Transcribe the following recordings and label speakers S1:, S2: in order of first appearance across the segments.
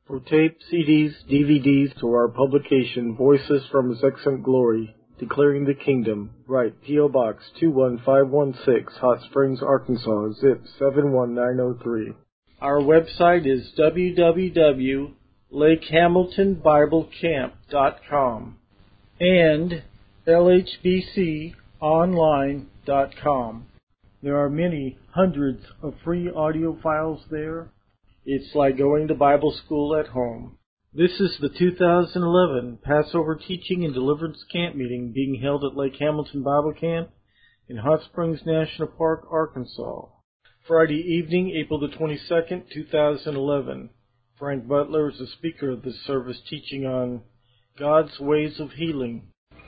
S1: For tape, CDs, DVDs, to our publication, Voices from His Excellent Glory, Declaring the Kingdom, write P.O. Box 21516, Hot Springs, Arkansas, zip 71903. Our website is www.lakehamiltonbiblecamp.com and lhbconline.com. There are many hundreds of free audio files there. It's like going to Bible school at home. This is the 2011 Passover Teaching and Deliverance Camp Meeting being held at Lake Hamilton Bible Camp in Hot Springs National Park, Arkansas. Friday evening, April the 22nd, 2011. Frank Butler is the speaker of this service, teaching on God's ways of healing.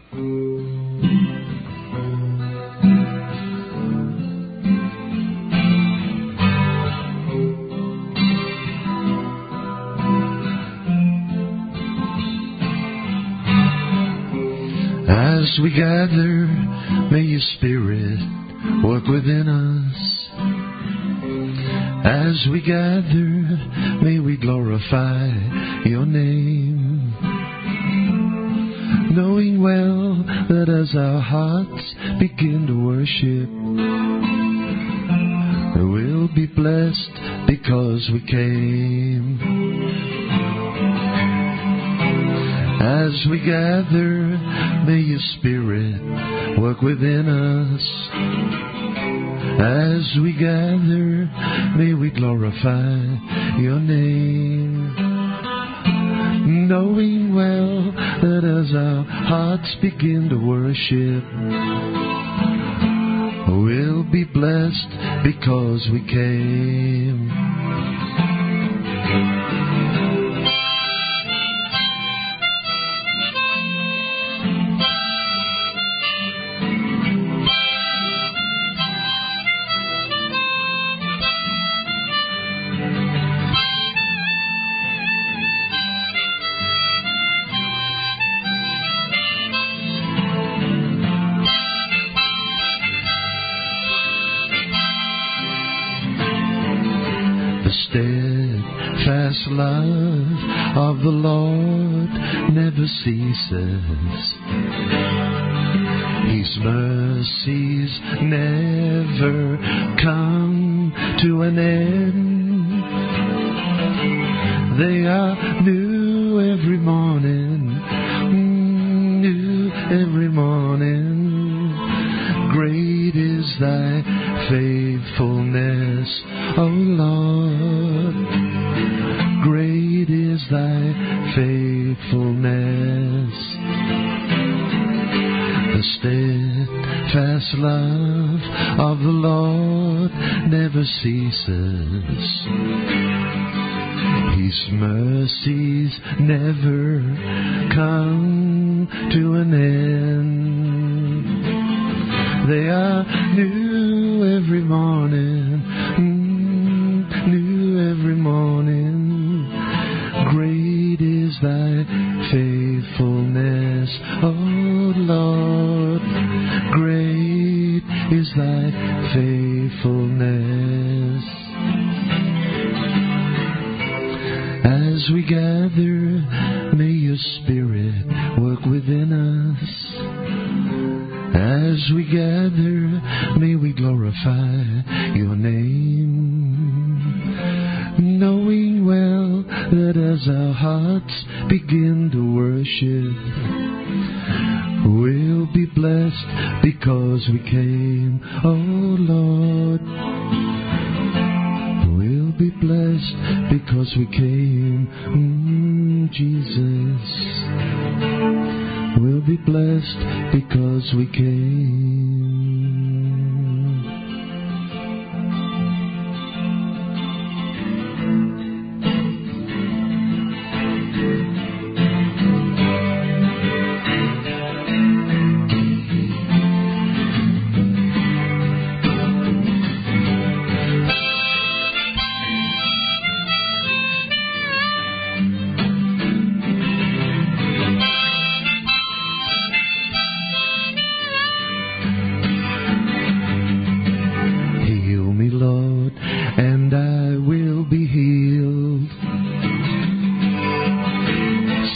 S2: As we gather, may your Spirit work within us. As we gather, may we glorify your name. Knowing well that as our hearts begin to worship, we'll be blessed because we came. As we gather, may your Spirit work within us. As we gather, may we glorify your name. Knowing well that as our hearts begin to worship, we'll be blessed because we came. Steadfast love of the Lord never ceases. His mercies never come to an end. They are new every morning, new every morning. Great is thy faithfulness, O Lord. Great is thy faithfulness. The steadfast love of the Lord never ceases. His mercies never come to an end. They are new every morning, new every morning. Great is thy faithfulness, O Lord. Great is thy faithfulness. As we gather, may your Spirit work within us. As we gather, may we glorify your name. Knowing well that as our hearts begin to worship, we'll be blessed because we came, oh Lord. We'll be blessed because we came, Jesus. We'll be blessed because we came.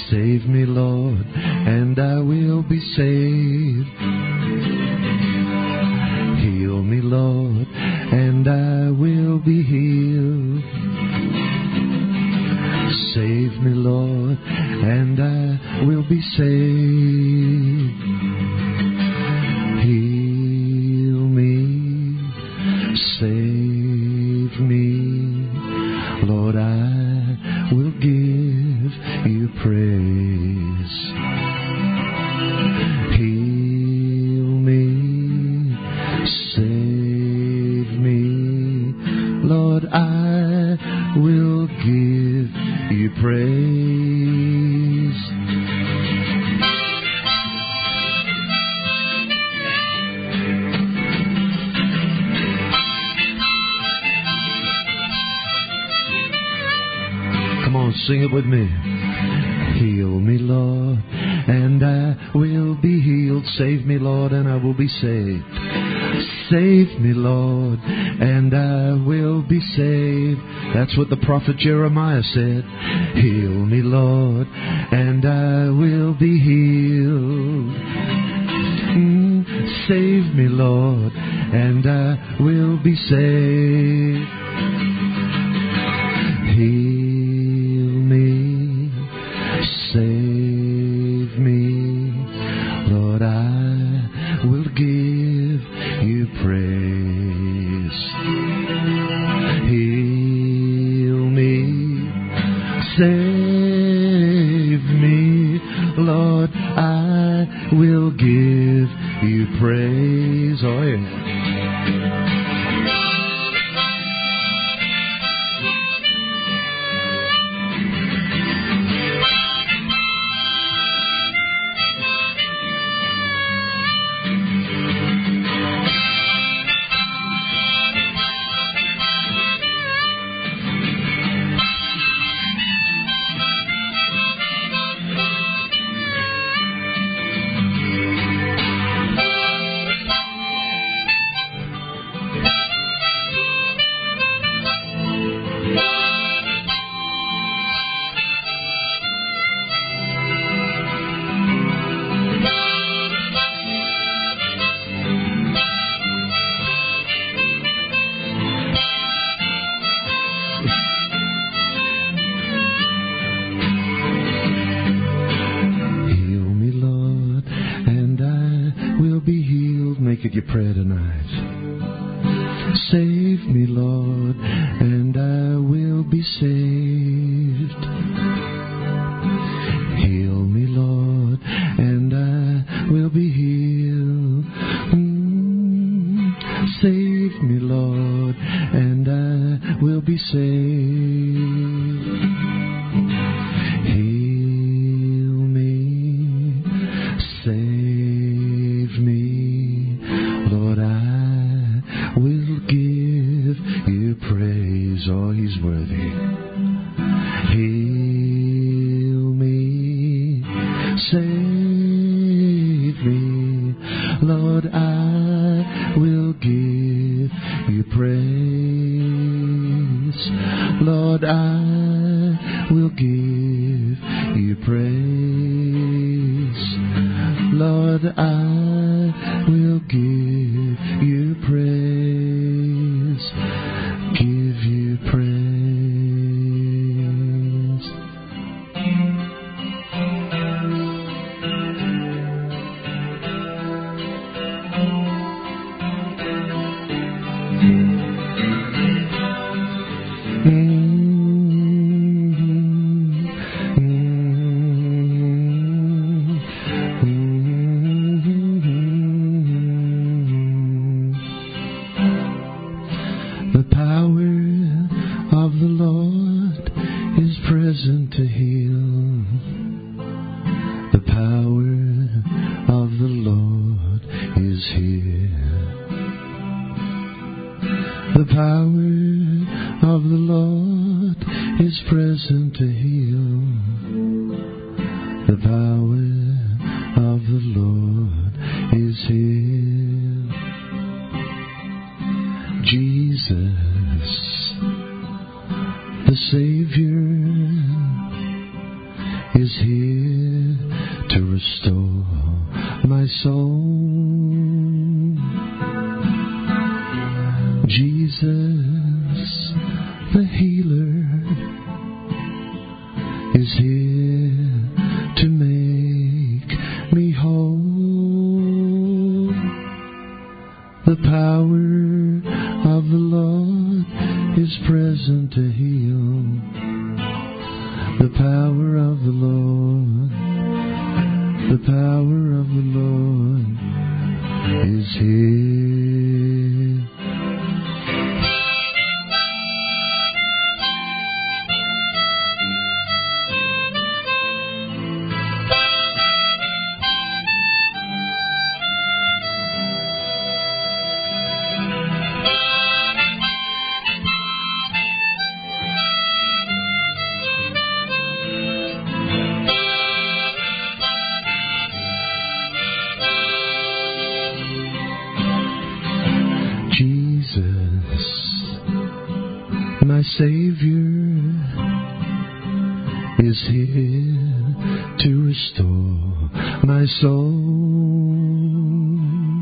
S2: Save me, Lord, and I will be saved. Heal me, Lord, and I will be healed. Save me, Lord, and I will be saved. Heal me, save me, Lord, I will give you praise. Heal me, save me, Lord, I will give you praise. Come on, sing it with me. Heal me, Lord, and I will be healed. Save me, Lord, and I will be saved. Save me, Lord, and I will be saved. That's what the prophet Jeremiah said. Heal me, Lord, and I will be healed. Save me, Lord, and I will be saved. Heal me, save me, Lord, I will give you praise. Heal me, save me, Lord, I will give you praise. Oh, yeah. Your prayer tonight. Save me, Lord, and I will be saved. Heal me, Lord, and I will be healed. Save me, Lord, and I will be saved. Heal me, save me, Lord, I will give you praise. Oh, He's worthy. Heal me, save me, Lord, I will give you praise. Lord, I will give you praise. Lord, I will give you praise. Give you praise. The power of the Lord is present to heal. The power of the Lord is here. The power of the Lord is present to heal. The power of the Lord is here. Jesus, the Savior, is here to restore my soul. Jesus, the healer, is here to make me whole. The power of the Lord is present to heal. The power of the Lord, the power of the Lord is here. My Savior is here to restore my soul.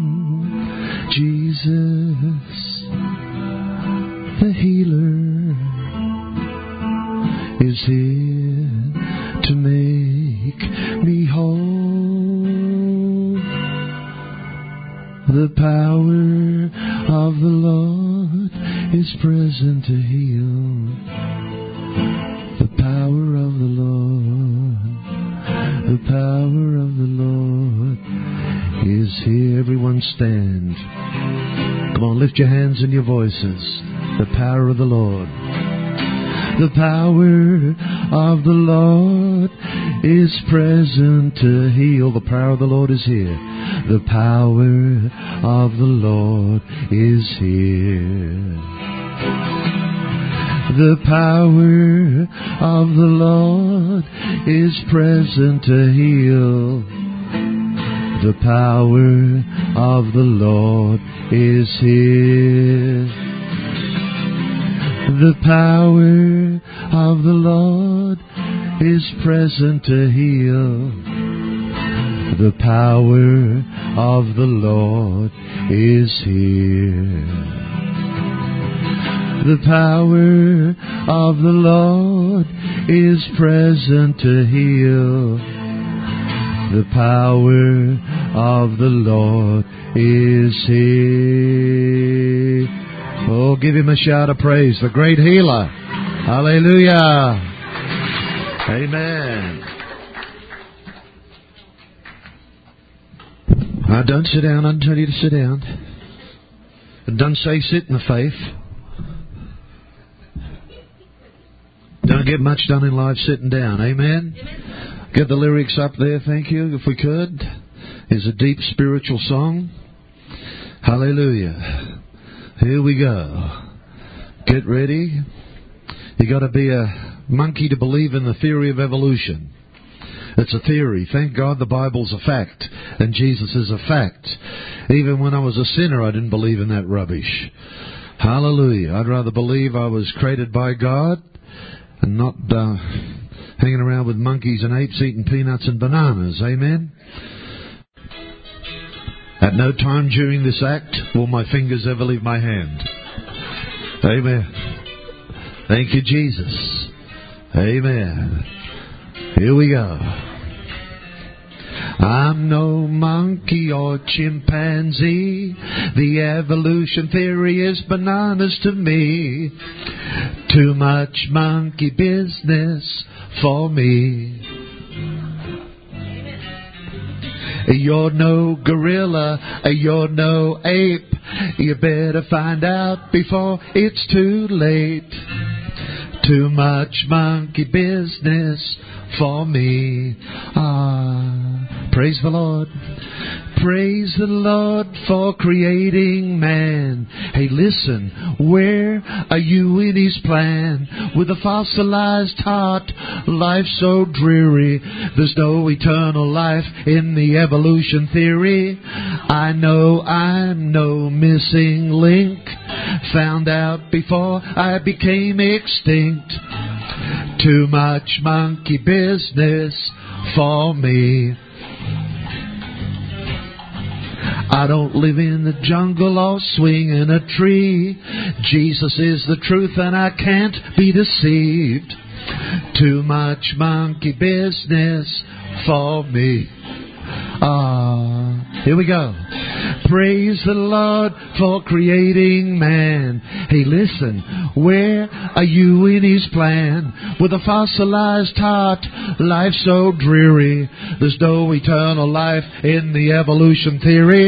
S2: Jesus, the healer, is here to make me whole. The power of the Lord is present to heal. The power of the Lord, the power of the Lord is here. Everyone stand. Come on, lift your hands and your voices. The power of the Lord. The power of the Lord is present to heal. The power of the Lord is here. The power of the Lord is here. The power of the Lord is present to heal. The power of the Lord is here. The power of the Lord is present to heal. The power of the Lord is here. The power of the Lord is present to heal. The power of the Lord is here. Oh, give Him a shout of praise, the great healer. Hallelujah. Amen. Now, don't sit down. I didn't tell you to sit down. And don't say sit in the faith. Don't get much done in life sitting down. Amen? Get the lyrics up there, thank you, if we could. It's a deep spiritual song. Hallelujah. Here we go. Get ready. You got to be a monkey to believe in the theory of evolution. It's a theory. Thank God the Bible's a fact, and Jesus is a fact. Even when I was a sinner, I didn't believe in that rubbish. Hallelujah. I'd rather believe I was created by God and not hanging around with monkeys and apes eating peanuts and bananas. Amen? At no time during this act will my fingers ever leave my hand. Amen. Thank you, Jesus. Amen. Here we go. I'm no monkey or chimpanzee. The evolution theory is bananas to me. Too much monkey business for me. You're no gorilla, you're no ape. You better find out before it's too late. Too much monkey business for me. Praise the Lord. Praise the Lord for creating man. Hey, listen, where are you in His plan? With a fossilized heart, life so dreary. There's no eternal life in the evolution theory. I know I'm no missing link, found out before I became extinct. Too much monkey business for me. I don't live in the jungle or swing in a tree. Jesus is the truth and I can't be deceived. Too much monkey business for me. Here we go. Praise the Lord for creating man. Hey, listen, where are you in His plan? With a fossilized heart, life so dreary. There's no eternal life in the evolution theory.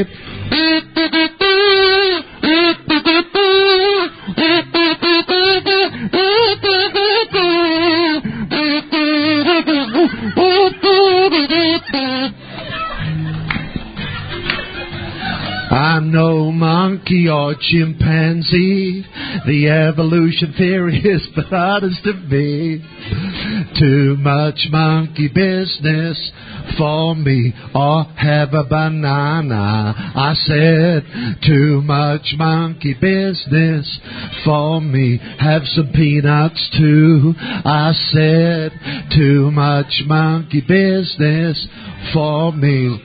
S2: I'm no monkey or chimpanzee. The evolution theory is but honest to me. Too much monkey business for me, or have a banana. I said, too much monkey business for me. Have some peanuts too. I said, too much monkey business for me.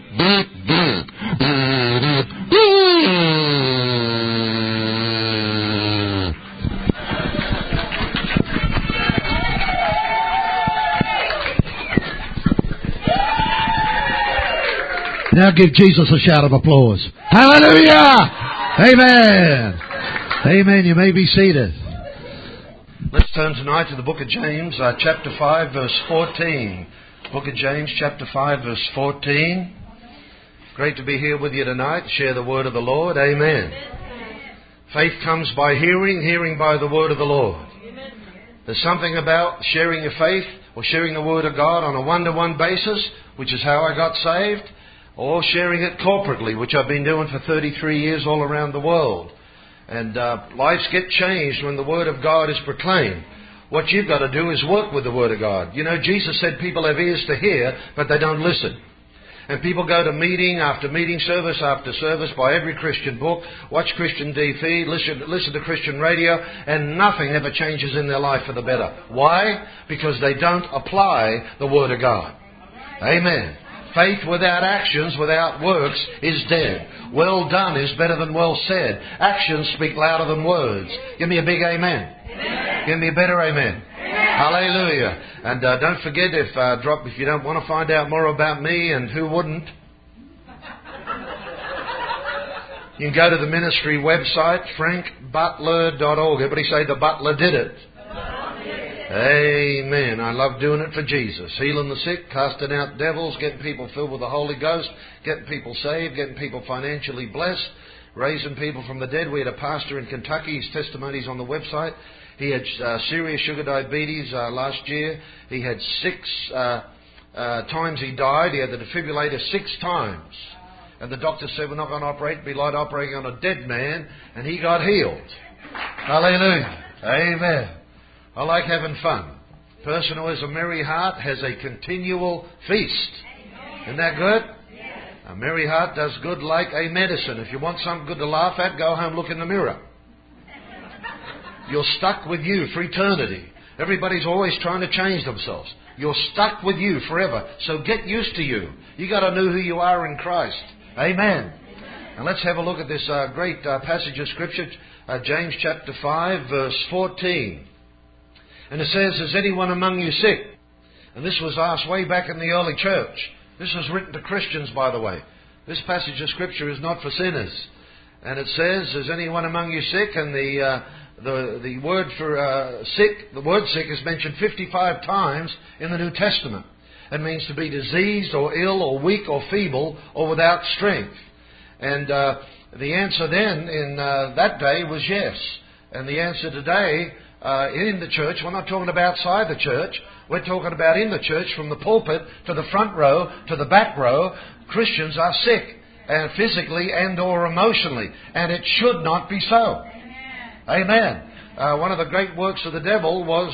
S2: Now give Jesus a shout of applause. Hallelujah! Amen! Amen. You may be seated. Let's turn tonight to the book of James, chapter 5, verse 14. Book of James, chapter 5, verse 14. Great to be here with you tonight. Share the word of the Lord. Amen. Faith comes by hearing, hearing by the word of the Lord. There's something about sharing your faith or sharing the word of God on a one-to-one basis, which is how I got saved, or sharing it corporately, which I've been doing for 33 years all around the world. And lives get changed when the Word of God is proclaimed. What you've got to do is work with the Word of God. You know, Jesus said people have ears to hear, but they don't listen. And people go to meeting after meeting, service after service, buy every Christian book, watch Christian TV, listen to Christian radio, and nothing ever changes in their life for the better. Why? Because they don't apply the Word of God. Amen. Faith without actions, without works, is dead. Well done is better than well said. Actions speak louder than words. Give me a big amen. Amen. Give me a better amen. Amen. Hallelujah. And don't forget, if you don't want to find out more about me, and who wouldn't, you can go to the ministry website, frankbutler.org. Everybody say the butler did it. Amen. I love doing it for Jesus. Healing the sick, casting out devils, getting people filled with the Holy Ghost, getting people saved, getting people financially blessed, raising people from the dead. We had a pastor in Kentucky. His testimony's on the website. He had serious sugar diabetes last year. He had 6 times he died. He had the defibrillator 6 times. And the doctor said, we're not going to operate. It'd be like operating on a dead man. And he got healed. Hallelujah. Amen. I like having fun. A person who has a merry heart has a continual feast. Isn't that good? A merry heart does good like a medicine. If you want something good to laugh at, go home, look in the mirror. You're stuck with you for eternity. Everybody's always trying to change themselves. You're stuck with you forever. So get used to you. You got to know who you are in Christ. Amen. And let's have a look at this great passage of Scripture, James chapter 5, verse 14. And it says, is anyone among you sick? And this was asked way back in the early church. This was written to Christians, by the way. This passage of Scripture is not for sinners. And it says, is anyone among you sick? And the word for sick, the word sick is mentioned 55 times in the New Testament. It means to be diseased or ill or weak or feeble or without strength. And the answer then in that day was yes. And the answer today in the church, we're not talking about outside the church, we're talking about in the church, from the pulpit to the front row to the back row. Christians are sick, and physically and or emotionally, and it should not be so. Amen.
S3: One of the great works of the devil was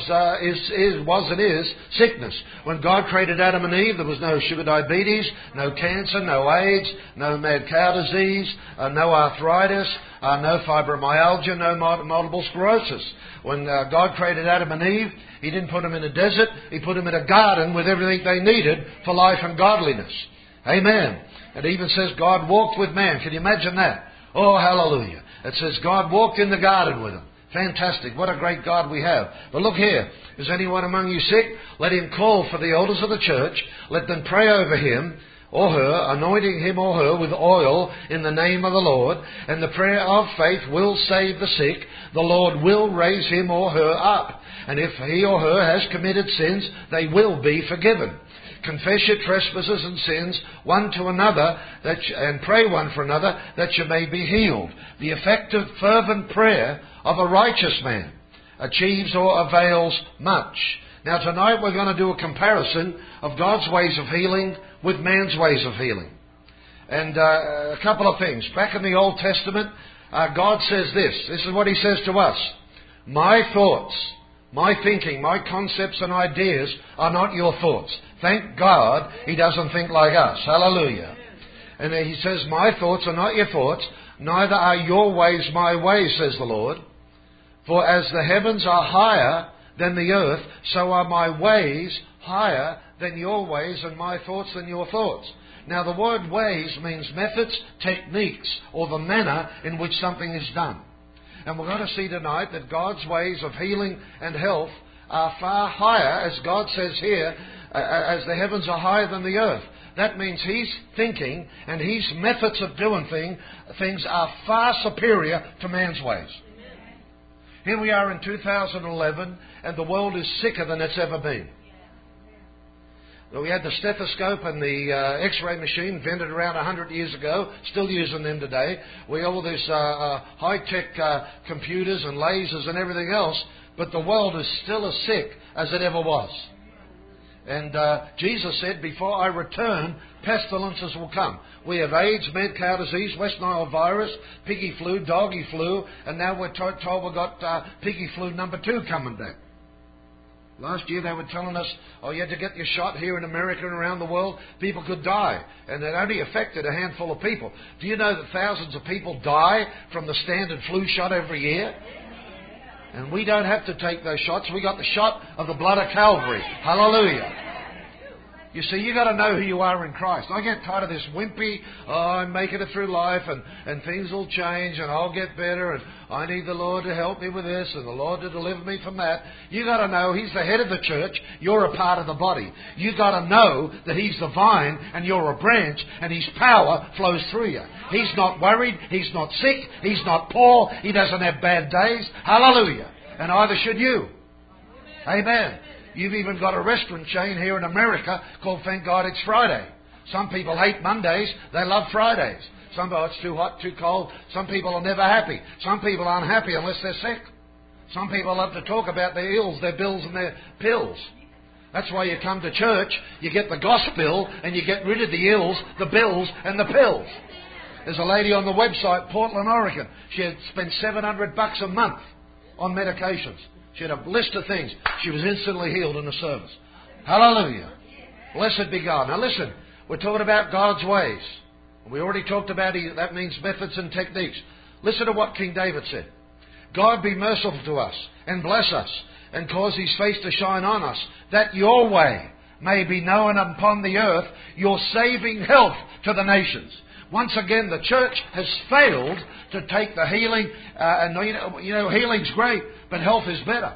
S3: and is sickness. When God created Adam and Eve, there was no sugar diabetes, no cancer, no AIDS, no mad cow disease, no arthritis, no fibromyalgia, no multiple sclerosis. When God created Adam and Eve, He didn't put them in a desert. He put them in a garden with everything they needed for life and godliness. Amen. It even says God walked with man. Can you imagine that? Oh, hallelujah. It says God walked in the garden with them. Fantastic. What a great God we have. But look here. Is anyone among you sick? Let him call for the elders of the church. Let them pray over him or her, anointing him or her with oil in the name of the Lord. And the prayer of faith will save the sick. The Lord will raise him or her up. And if he or her has committed sins, they will be forgiven. Confess your trespasses and sins one to another and pray one for another that you may be healed. The effective fervent prayer of a righteous man achieves or avails much. Now tonight we're going to do a comparison of God's ways of healing with man's ways of healing. And a couple of things. Back in the Old Testament, God says this. This is what He says to us. My thoughts, my thinking, my concepts and ideas are not your thoughts. Thank God He doesn't think like us. Hallelujah. And then He says, my thoughts are not your thoughts, neither are your ways my ways, says the Lord. For as the heavens are higher than the earth, so are my ways higher than your ways, and my thoughts than your thoughts. Now the word ways means methods, techniques, or the manner in which something is done. And we're going to see tonight that God's ways of healing and health are far higher, as God says here, as the heavens are higher than the earth. That means His thinking and His methods of doing things are far superior to man's ways. Here we are in 2011 and the world is sicker than it's ever been. We had the stethoscope and the X-ray machine invented around 100 years ago, still using them today. We have all these high-tech computers and lasers and everything else, but the world is still as sick as it ever was. And Jesus said, before I return, pestilences will come. We have AIDS, mad cow disease, West Nile virus, piggy flu, doggy flu, and now we're told we've got piggy flu number 2 coming back. Last year they were telling us, you had to get your shot here in America and around the world. People could die. And it only affected a handful of people. Do you know that thousands of people die from the standard flu shot every year? And we don't have to take those shots. We got the shot of the blood of Calvary. Hallelujah. You see, you got to know who you are in Christ. I get tired of this wimpy, I'm making it through life and things will change and I'll get better and I need the Lord to help me with this and the Lord to deliver me from that. You got to know He's the head of the church. You're a part of the body. You got to know that He's the vine and you're a branch and His power flows through you. He's not worried. He's not sick. He's not poor. He doesn't have bad days. Hallelujah. And either should you. Amen. You've even got a restaurant chain here in America called Thank God It's Friday. Some people hate Mondays. They love Fridays. Some people, it's too hot, too cold. Some people are never happy. Some people aren't happy unless they're sick. Some people love to talk about their ills, their bills and their pills. That's why you come to church, you get the gospel and you get rid of the ills, the bills and the pills. There's a lady on the website, Portland, Oregon. She had spent $700 a month on medications. She had a list of things. She was instantly healed in the service. Hallelujah. Blessed be God. Now listen, we're talking about God's ways. We already talked about that means methods and techniques. Listen to what King David said. God be merciful to us and bless us and cause His face to shine on us, that your way may be known upon the earth, your saving health to the nations. Once again, the church has failed to take the healing, and healing's great, but health is better.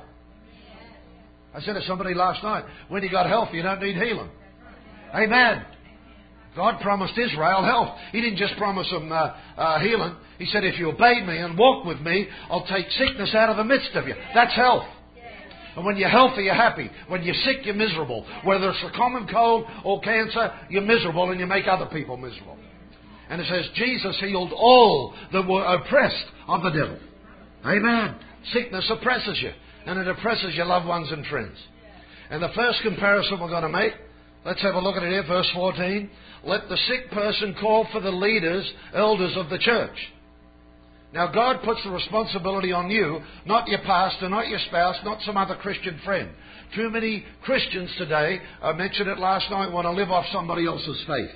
S3: I said to somebody last night, when you got health, you don't need healing. Amen. God promised Israel health. He didn't just promise them healing. He said, if you obey me and walk with me, I'll take sickness out of the midst of you. That's health. And when you're healthy, you're happy. When you're sick, you're miserable. Whether it's a common cold or cancer, you're miserable and you make other people miserable. And it says, Jesus healed all that were oppressed of the devil. Amen. Sickness oppresses you. And it oppresses your loved ones and friends. And the first comparison we're going to make, let's have a look at it here, verse 14. Let the sick person call for the leaders, elders of the church. Now, God puts the responsibility on you, not your pastor, not your spouse, not some other Christian friend. Too many Christians today, I mentioned it last night, want to live off somebody else's faith.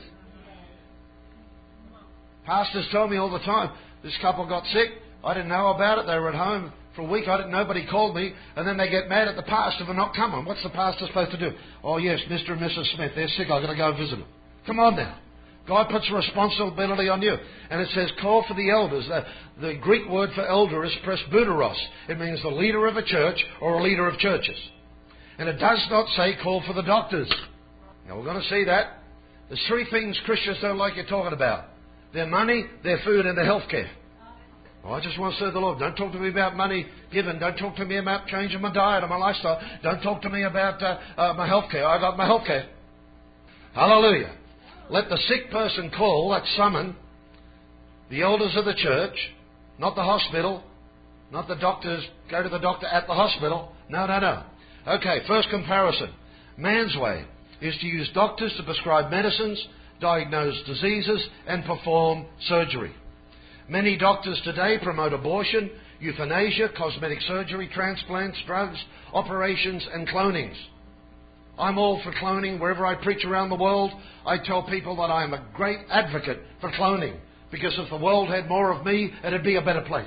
S3: Pastors tell me all the time, this couple got sick, I didn't know about it, they were at home for a week, nobody called me, and then they get mad at the pastor for not coming. What's the pastor supposed to do? Oh yes, Mr. and Mrs. Smith, they're sick, I've got to go and visit them. Come on now. God puts responsibility on you. And it says, call for the elders. The Greek word for elder is presbyteros. It means the leader of a church or a leader of churches. And it does not say call for the doctors. Now we're going to see that. There's three things Christians don't like you talking about. Their money, their food, and their health care. Oh, I just want to serve the Lord. Don't talk to me about money given. Don't talk to me about changing my diet or my lifestyle. Don't talk to me about my health care. I got my health care. Hallelujah. Let the sick person call, that's summon, the elders of the church, not the hospital, not the doctors, go to the doctor at the hospital. No. Okay, first comparison. Man's way is to use doctors to prescribe medicines, diagnose diseases, and perform surgery. Many doctors today promote abortion, euthanasia, cosmetic surgery, transplants, drugs, operations, and clonings. I'm all for cloning. Wherever I preach around the world, I tell people that I am a great advocate for cloning. Because if the world had more of me, it'd be a better place.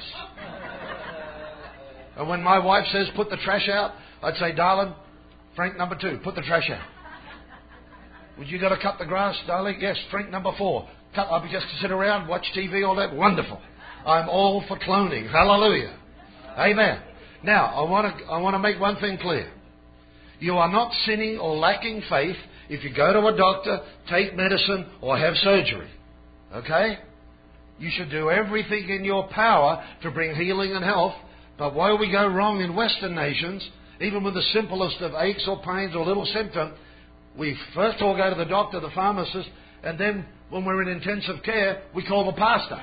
S3: And when my wife says, put the trash out, I'd say, darling, Frank number 2, put the trash out. Would you got to cut the grass, darling? Yes, Frank number 4. I'll be just to sit around, watch TV, all that. Wonderful. I'm all for cloning. Hallelujah. Amen. Now, I want to make one thing clear. You are not sinning or lacking faith if you go to a doctor, take medicine, or have surgery. Okay? You should do everything in your power to bring healing and health. But where we go wrong in Western nations, even with the simplest of aches or pains or little symptom, we first all go to the doctor, the pharmacist, and then when we're in intensive care, we call the pastor.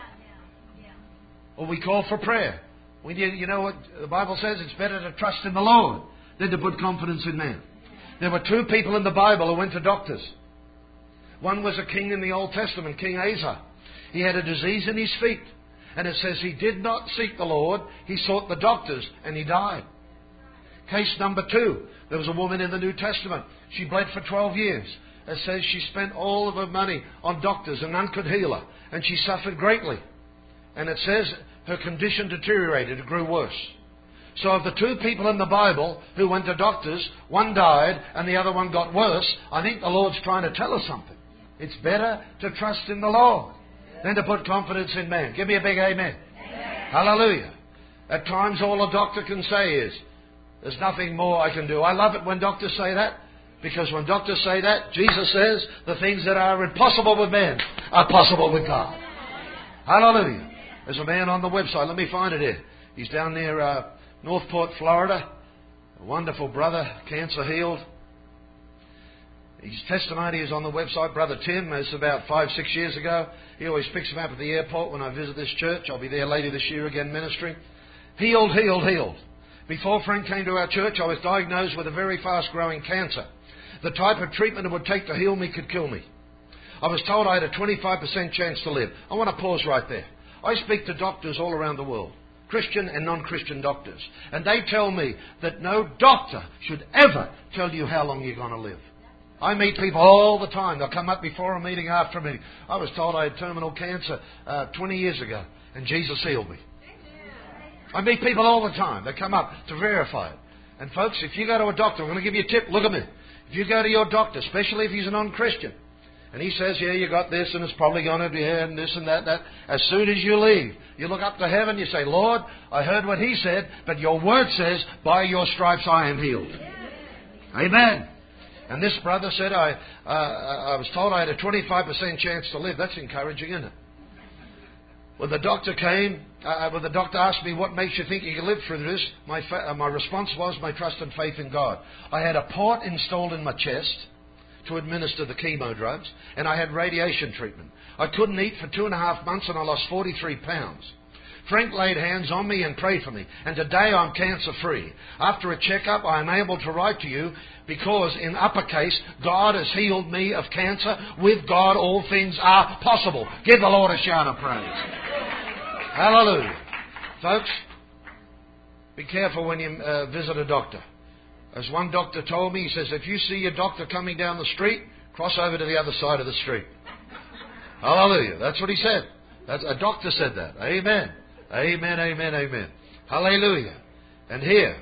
S3: Or we call for prayer. You know what the Bible says? It's better to trust in the Lord than to put confidence in man. There were 2 people in the Bible who went to doctors. One was a king in the Old Testament, King Asa. He had a disease in his feet. And it says he did not seek the Lord. He sought the doctors and he died. Case number 2. There was a woman in the New Testament. She bled for 12 years. It says she spent all of her money on doctors and none could heal her. And she suffered greatly. And it says her condition deteriorated. It grew worse. So of the 2 people in the Bible who went to doctors, one died and the other one got worse. I think the Lord's trying to tell us something. It's better to trust in the Lord than to put confidence in man. Give me a big amen. Hallelujah. At times all a doctor can say is, there's nothing more I can do. I love it when doctors say that, because when doctors say that, Jesus says the things that are impossible with man are possible with God. Hallelujah. There's a man on the website. Let me find it here. He's down near Northport, Florida. A wonderful brother, cancer healed. His testimony is on the website. Brother Tim, it's about 5-6 years ago. He always picks him up at the airport when I visit this church. I'll be there later this year again ministering. Healed. Before Frank came to our church, I was diagnosed with a very fast-growing cancer. The type of treatment it would take to heal me could kill me. I was told I had a 25% chance to live. I want to pause right there. I speak to doctors all around the world, Christian and non-Christian doctors, and they tell me that no doctor should ever tell you how long you're going to live. I meet people all the time. They'll come up before a meeting, after a meeting. I was told I had terminal cancer 20 years ago, and Jesus healed me. I meet people all the time. They come up to verify it. And folks, if you go to a doctor, I'm going to give you a tip. Look at me. If you go to your doctor, especially if he's a non-Christian, and he says, yeah, you got this, and it's probably going to be and this and that. As soon as you leave, you look up to heaven, you say, Lord, I heard what he said, but your word says, by your stripes I am healed. Amen. And this brother said, I was told I had a 25% chance to live. That's encouraging, isn't it? When the doctor came, when the doctor asked me, what makes you think you can live through this? My response was my trust and faith in God. I had a port installed in my chest to administer the chemo drugs, and I had radiation treatment. I couldn't eat for 2.5 months, and I lost 43 pounds. Frank laid hands on me and prayed for me, and today I'm cancer-free. After a checkup, I am able to write to you because, in uppercase, God has healed me of cancer. With God, all things are possible. Give the Lord a shout of praise. Hallelujah. Folks, be careful when you visit a doctor. As one doctor told me, he says, if you see your doctor coming down the street, cross over to the other side of the street. Hallelujah. That's what he said. A doctor said that. Amen. Amen, amen, amen. Hallelujah. And here,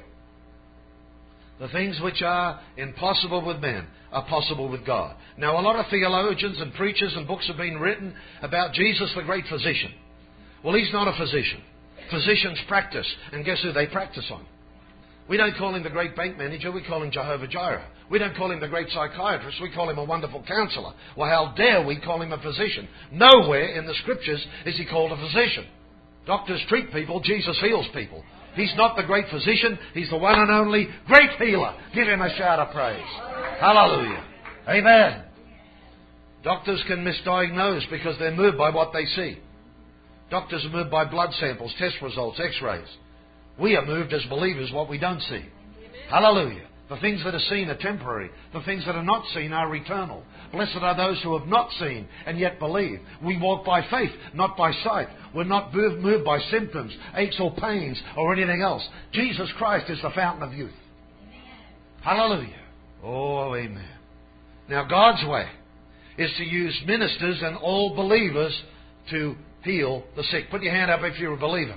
S3: the things which are impossible with men are possible with God. Now, a lot of theologians and preachers and books have been written about Jesus, the great physician. Well, He's not a physician. Physicians practice, and guess who they practice on? We don't call Him the great bank manager, we call Him Jehovah Jireh. We don't call Him the great psychiatrist, we call Him a wonderful counselor. Well, how dare we call Him a physician? Nowhere in the Scriptures is He called a physician. Doctors treat people, Jesus heals people. He's not the great physician, He's the one and only great healer. Give Him a shout of praise. Hallelujah. Amen. Doctors can misdiagnose because they're moved by what they see. Doctors are moved by blood samples, test results, x-rays. We are moved as believers what we don't see. Amen. Hallelujah. The things that are seen are temporary. The things that are not seen are eternal. Blessed are those who have not seen and yet believe. We walk by faith, not by sight. We're not moved by symptoms, aches or pains or anything else. Jesus Christ is the fountain of youth. Amen. Hallelujah. Oh, amen. Now God's way is to use ministers and all believers to heal the sick. Put your hand up if you're a believer.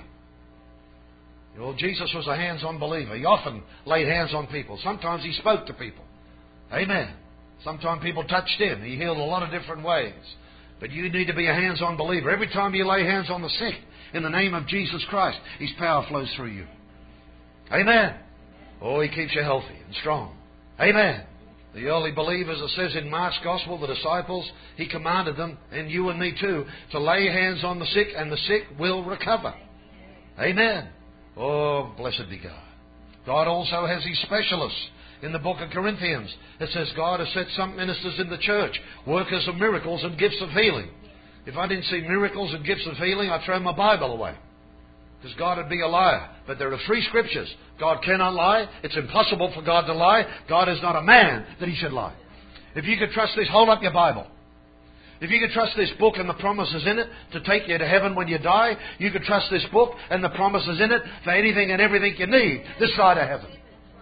S3: Well, Jesus was a hands-on believer. He often laid hands on people. Sometimes He spoke to people. Amen. Sometimes people touched Him. He healed a lot of different ways. But you need to be a hands-on believer. Every time you lay hands on the sick, in the name of Jesus Christ, His power flows through you. Amen. Oh, He keeps you healthy and strong. Amen. The early believers, it says in Mark's Gospel, the disciples, He commanded them, and you and me too, to lay hands on the sick, and the sick will recover. Amen. Oh, blessed be God. God also has His specialists. In the book of Corinthians, it says God has set some ministers in the church, workers of miracles and gifts of healing. If I didn't see miracles and gifts of healing, I'd throw my Bible away. Because God would be a liar. But there are 3 scriptures. God cannot lie. It's impossible for God to lie. God is not a man that He should lie. If you could trust this, hold up your Bible. If you could trust this book and the promises in it to take you to heaven when you die, you could trust this book and the promises in it for anything and everything you need this side of heaven.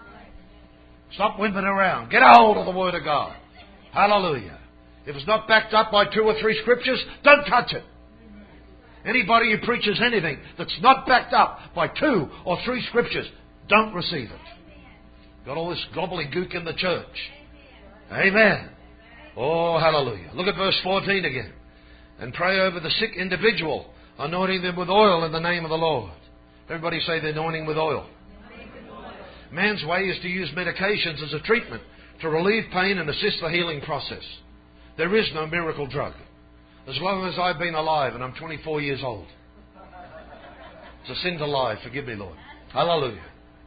S3: Stop whimpering around. Get a hold of the Word of God. Hallelujah. If it's not backed up by 2 or 3 scriptures, don't touch it. Anybody who preaches anything that's not backed up by 2 or 3 scriptures, don't receive it. Got all this gobbledygook in the church. Amen. Oh, hallelujah. Look at verse 14 again. And pray over the sick individual, anointing them with oil in the name of the Lord. Everybody say the anointing with oil. Man's way is to use medications as a treatment to relieve pain and assist the healing process. There is no miracle drug. As long as I've been alive, and I'm 24 years old. It's a sin to lie. Forgive me, Lord. Hallelujah.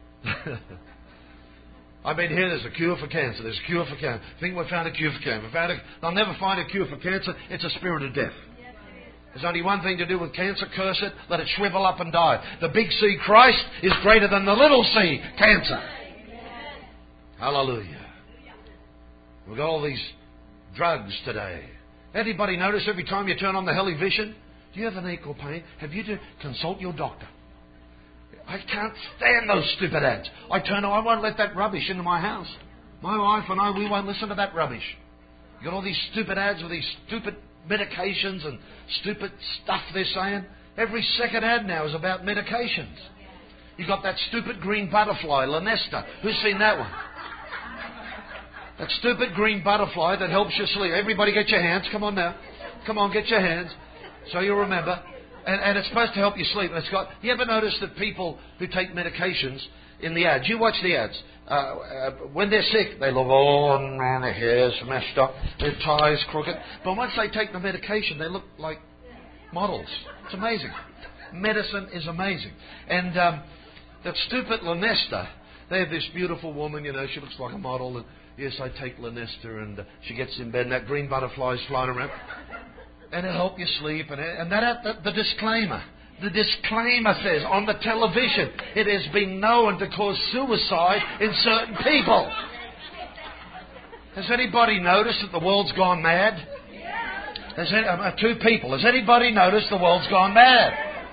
S3: I've been here, there's a cure for cancer. There's a cure for cancer. I think we've found a cure for cancer. They'll never find a cure for cancer. It's a spirit of death. There's only one thing to do with cancer. Curse it. Let it shrivel up and die. The big C, Christ, is greater than the little c, cancer. Hallelujah. We've got all these drugs today. Anybody notice every time you turn on the Helivision, do you have an ache or pain? Have you to consult your doctor? I can't stand those stupid ads. I won't let that rubbish into my house. My wife and I, we won't listen to that rubbish. You got all these stupid ads with these stupid medications and stupid stuff they're saying. Every second ad now is about medications. You got that stupid green butterfly, Lunesta. Who's seen that one? That stupid green butterfly that helps you sleep. Everybody get your hands. Come on now. Come on, get your hands. So you'll remember. And it's supposed to help you sleep. You ever notice that people who take medications in the ads, you watch the ads, when they're sick, they look, oh man, their hair's messed up, their tie's crooked. But once they take the medication, they look like models. It's amazing. Medicine is amazing. And that stupid Lunesta, they have this beautiful woman, she looks like a model, and yes, I take Lunesta, and she gets in bed, and that green butterfly's flying around. And it'll help you sleep. And the disclaimer. The disclaimer says on the television, it has been known to cause suicide in certain people. Has anybody noticed that the world's gone mad? 2 people. Has anybody noticed the world's gone mad?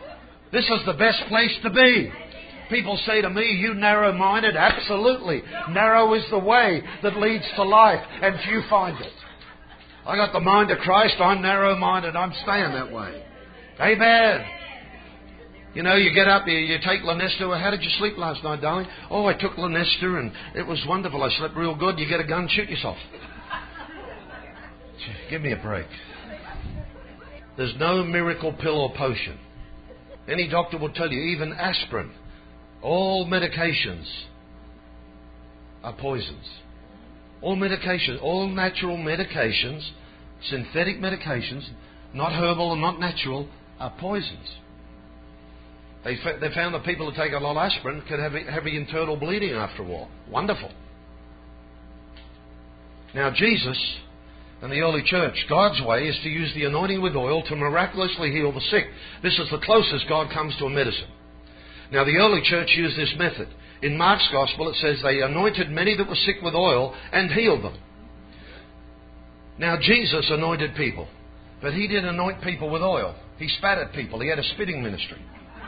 S3: This is the best place to be. People say to me, you narrow-minded? Absolutely. Narrow is the way that leads to life, and few find it. I got the mind of Christ. I'm narrow-minded. I'm staying that way. Amen. You know, you get up, you take Lunesta. Well, how did you sleep last night, darling? Oh, I took Lunesta and it was wonderful. I slept real good. You get a gun, shoot yourself. Give me a break. There's no miracle pill or potion. Any doctor will tell you, even aspirin, all medications are poisons. All medications, all natural medications, synthetic medications, not herbal and not natural, are poisons. They found that people who take a lot of aspirin can have heavy internal bleeding after a while. Wonderful. Now Jesus and the early church, God's way is to use the anointing with oil to miraculously heal the sick. This is the closest God comes to a medicine. Now the early church used this method. In Mark's Gospel it says they anointed many that were sick with oil and healed them. Now Jesus anointed people, but He didn't anoint people with oil. He spat at people. He had a spitting ministry.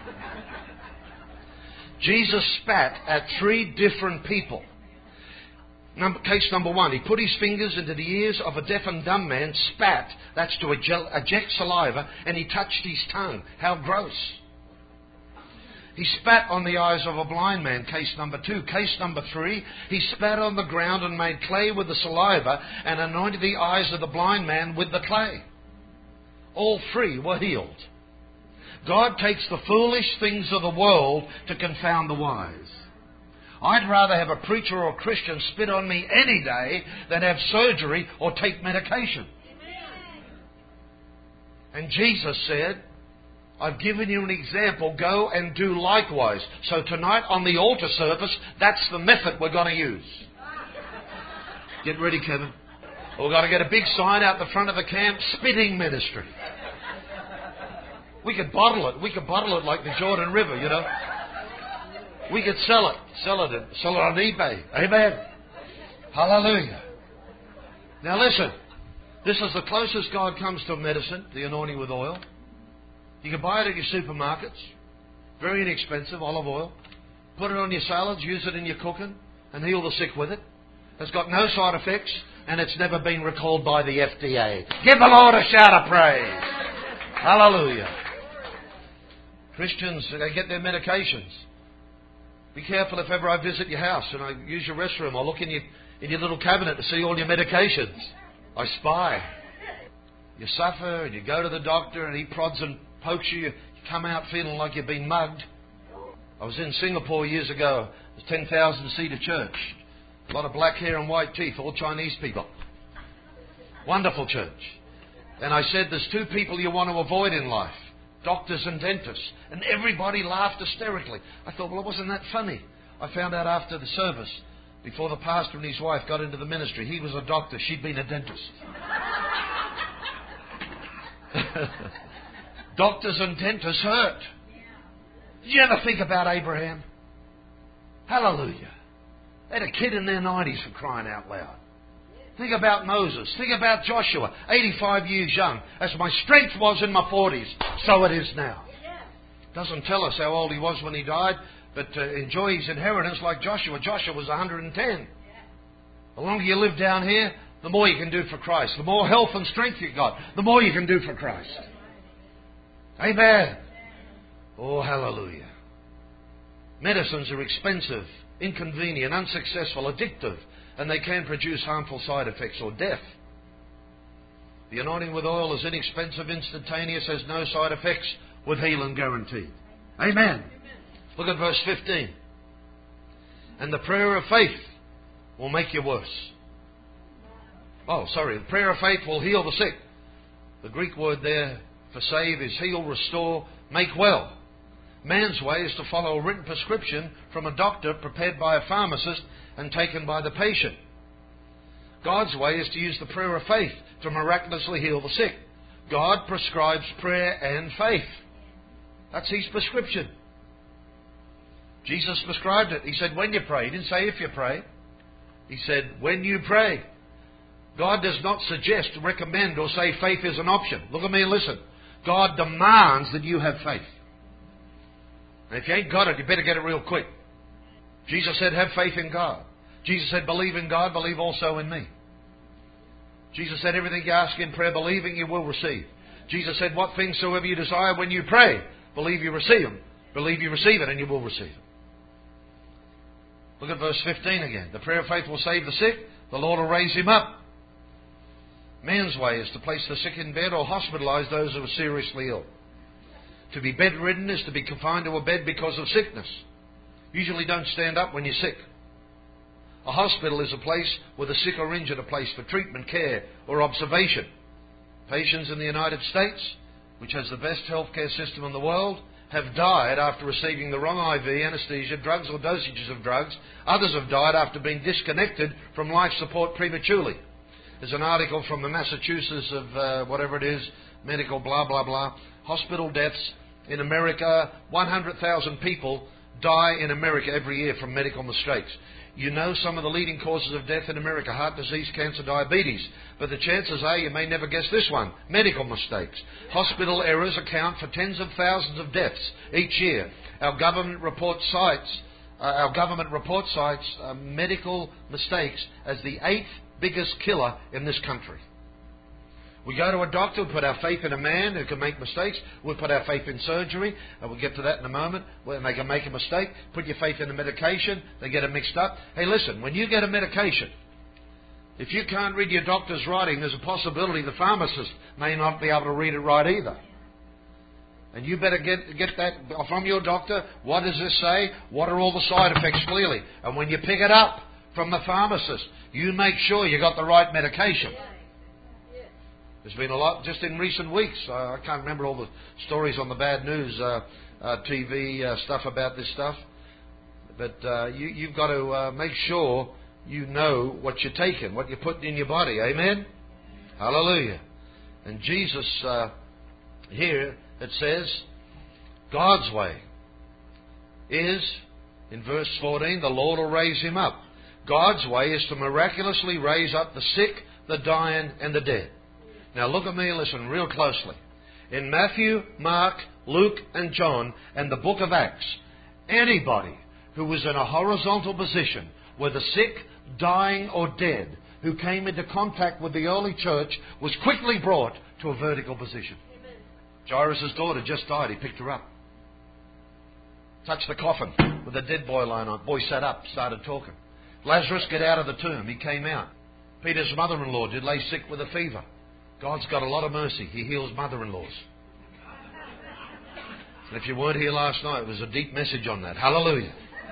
S3: Jesus spat at 3 different people. Case number 1, He put His fingers into the ears of a deaf and dumb man, spat, that's to eject saliva, and He touched his tongue. How gross. He spat on the eyes of a blind man, case number 2. Case number 3, He spat on the ground and made clay with the saliva and anointed the eyes of the blind man with the clay. All 3 were healed. God takes the foolish things of the world to confound the wise. I'd rather have a preacher or a Christian spit on me any day than have surgery or take medication. And Jesus said, I've given you an example, go and do likewise. So tonight on the altar service, that's the method we're going to use. Get ready, Kevin. We've got to get a big sign out the front of the camp, spitting ministry. We could bottle it. We could bottle it like the Jordan River, you know. We could sell it on eBay. Amen. Hallelujah. Now listen, this is the closest God comes to medicine, the anointing with oil. You can buy it at your supermarkets. Very inexpensive, olive oil. Put it on your salads, use it in your cooking, and heal the sick with it. It's got no side effects, and it's never been recalled by the FDA. Give the Lord a shout of praise. Hallelujah. Christians, they get their medications. Be careful if ever I visit your house and I use your restroom. I'll look in your little cabinet to see all your medications. I spy. You suffer and you go to the doctor and he prods and pokes you. You come out feeling like you've been mugged. I was in Singapore years ago. It was a 10,000-seater church. A lot of black hair and white teeth, all Chinese people. Wonderful church. And I said, there's 2 people you want to avoid in life. Doctors and dentists. And everybody laughed hysterically. I thought, well, wasn't that funny? I found out after the service, before the pastor and his wife got into the ministry, he was a doctor, she'd been a dentist. Doctors and dentists hurt. Did you ever think about Abraham? Hallelujah. They had a kid in their 90s, for crying out loud. Think about Moses. Think about Joshua, 85 years young. As my strength was in my 40s, so it is now. Doesn't tell us how old he was when he died, but enjoy his inheritance like Joshua. Joshua was 110. The longer you live down here, the more you can do for Christ. The more health and strength you got, the more you can do for Christ. Amen. Oh, hallelujah. Medicines are expensive, inconvenient, unsuccessful, addictive, and they can produce harmful side effects or death. The anointing with oil is inexpensive, instantaneous, has no side effects, with healing guaranteed. Amen. Look at verse 15. And the prayer of faith will make you worse. The prayer of faith will heal the sick. The Greek word there for save is heal, restore, make well. Man's way is to follow a written prescription from a doctor prepared by a pharmacist and taken by the patient. God's way is to use the prayer of faith to miraculously heal the sick. God prescribes prayer and faith. That's His prescription. Jesus prescribed it. He said, when you pray. He didn't say if you pray. He said, when you pray. God does not suggest, recommend, or say faith is an option. Look at me and listen. God demands that you have faith. And if you ain't got it, you better get it real quick. Jesus said, have faith in God. Jesus said, believe in God, believe also in me. Jesus said, everything you ask in prayer, believing you will receive. Jesus said, what things soever you desire when you pray, believe you receive them. Believe you receive it and you will receive it. Look at verse 15 again. The prayer of faith will save the sick. The Lord will raise him up. Man's way is to place the sick in bed or hospitalize those who are seriously ill. To be bedridden is to be confined to a bed because of sickness. Usually don't stand up when you're sick. A hospital is a place where the sick are injured, a place for treatment, care, or observation. Patients in the United States, which has the best healthcare system in the world, have died after receiving the wrong IV, anesthesia, drugs or dosages of drugs. Others have died after being disconnected from life support prematurely. There's an article from the Massachusetts of whatever it is, medical blah, blah, blah. Hospital deaths in America, 100,000 people die in America every year from medical mistakes. You know some of the leading causes of death in America: heart disease, cancer, diabetes. But the chances are you may never guess this one: medical mistakes. Hospital errors account for tens of thousands of deaths each year. Our government report cites medical mistakes as the 8th biggest killer in this country. We go to a doctor, we put our faith in a man who can make mistakes. We put our faith in surgery, and we'll get to that in a moment, when they can make a mistake. Put your faith in the medication, they get it mixed up. Hey, listen, when you get a medication, if you can't read your doctor's writing, there's a possibility the pharmacist may not be able to read it right either. And you better get that from your doctor. What does this say? What are all the side effects clearly? And when you pick it up from the pharmacist, you make sure you got the right medication. There's been a lot just in recent weeks. I can't remember all the stories on the bad news TV stuff about this stuff. But you've got to make sure you know what you're taking, what you're putting in your body. Amen? Hallelujah. And Jesus, here it says, God's way is, in verse 14, the Lord will raise him up. God's way is to miraculously raise up the sick, the dying, and the dead. Now look at me and listen real closely. In Matthew, Mark, Luke, and John, and the book of Acts, anybody who was in a horizontal position, whether sick, dying, or dead, who came into contact with the early church, was quickly brought to a vertical position. Amen. Jairus' daughter just died. He picked her up. Touched the coffin with a dead boy lying on it. Boy sat up, started talking. Lazarus, get out of the tomb. He came out. Peter's mother-in-law did lay sick with a fever. God's got a lot of mercy. He heals mother-in-laws. And if you weren't here last night, there's a deep message on that. Hallelujah.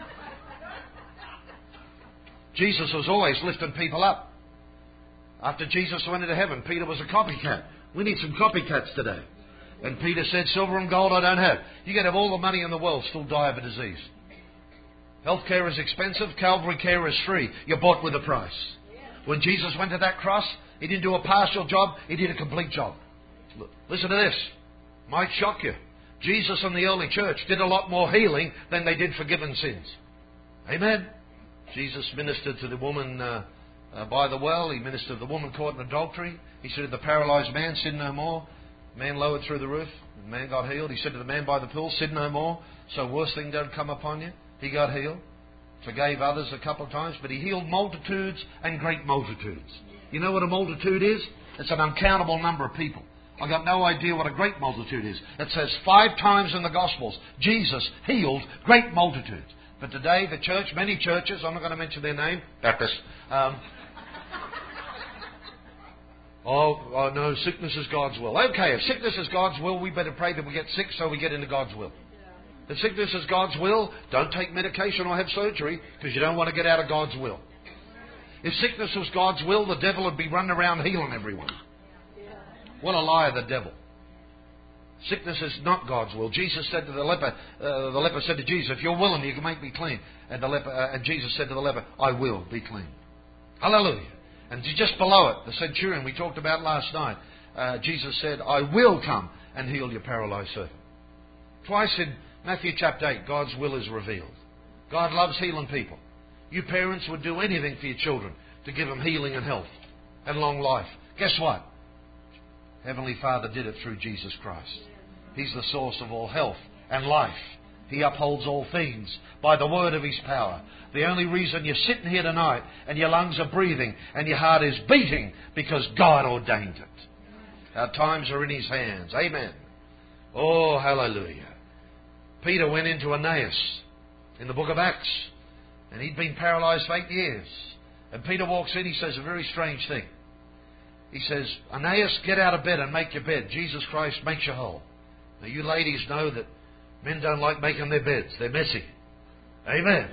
S3: Jesus was always lifting people up. After Jesus went into heaven, Peter was a copycat. We need some copycats today. And Peter said, silver and gold I don't have. You can have all the money in the world, still die of a disease. Healthcare is expensive. Calvary care is free. You're bought with a price. When Jesus went to that cross, he didn't do a partial job. He did a complete job. Listen to this. Might shock you. Jesus and the early church did a lot more healing than they did forgiven sins. Amen. Jesus ministered to the woman by the well. He ministered to the woman caught in adultery. He said to the paralyzed man, sin no more. The man lowered through the roof. The man got healed. He said to the man by the pool, sin no more. So worse thing don't come upon you. He got healed. Forgave others a couple of times. But he healed multitudes and great multitudes. You know what a multitude is? It's an uncountable number of people. I've got no idea what a great multitude is. It says 5 times in the Gospels, Jesus healed great multitudes. But today, the church, many churches, I'm not going to mention their name, Baptist. Oh, no, sickness is God's will. Okay, if sickness is God's will, we better pray that we get sick so we get into God's will. If sickness is God's will, don't take medication or have surgery because you don't want to get out of God's will. If sickness was God's will, the devil would be running around healing everyone. What a liar, the devil. Sickness is not God's will. Jesus said to the leper said to Jesus, if you're willing, you can make me clean. And Jesus said to the leper, I will be clean. Hallelujah. And just below it, the centurion we talked about last night, Jesus said, I will come and heal your paralyzed servant. Twice in Matthew chapter 8, God's will is revealed. God loves healing people. You parents would do anything for your children to give them healing and health and long life. Guess what? Heavenly Father did it through Jesus Christ. He's the source of all health and life. He upholds all things by the word of His power. The only reason you're sitting here tonight and your lungs are breathing and your heart is beating because God ordained it. Our times are in His hands. Amen. Oh, hallelujah. Peter went into Aeneas in the book of Acts, and he'd been paralyzed for 8 years. And Peter walks in, he says a very strange thing. He says, Aeneas, get out of bed and make your bed. Jesus Christ makes you whole. Now, you ladies know that men don't like making their beds. They're messy. Amen.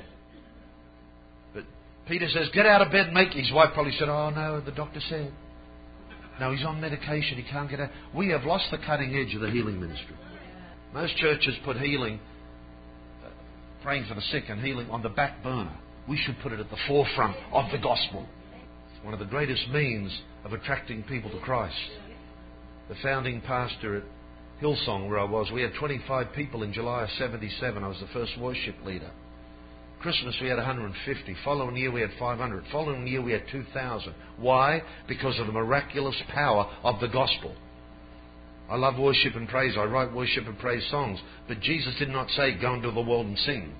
S3: But Peter says, get out of bed and make it. His wife probably said, oh no, the doctor said. No, he's on medication. He can't get out. We have lost the cutting edge of the healing ministry. Most churches put healing, praying for the sick and healing on the back burner. We should put it at the forefront of the gospel. It's one of the greatest means of attracting people to Christ. The founding pastor at Hillsong, where I was, we had 25 people in July of 77. I was the first worship leader. Christmas we had 150. Following year we had 500. Following year we had 2,000. Why? Because of the miraculous power of the gospel. I love worship and praise. I write worship and praise songs. But Jesus did not say, go into the world and sing.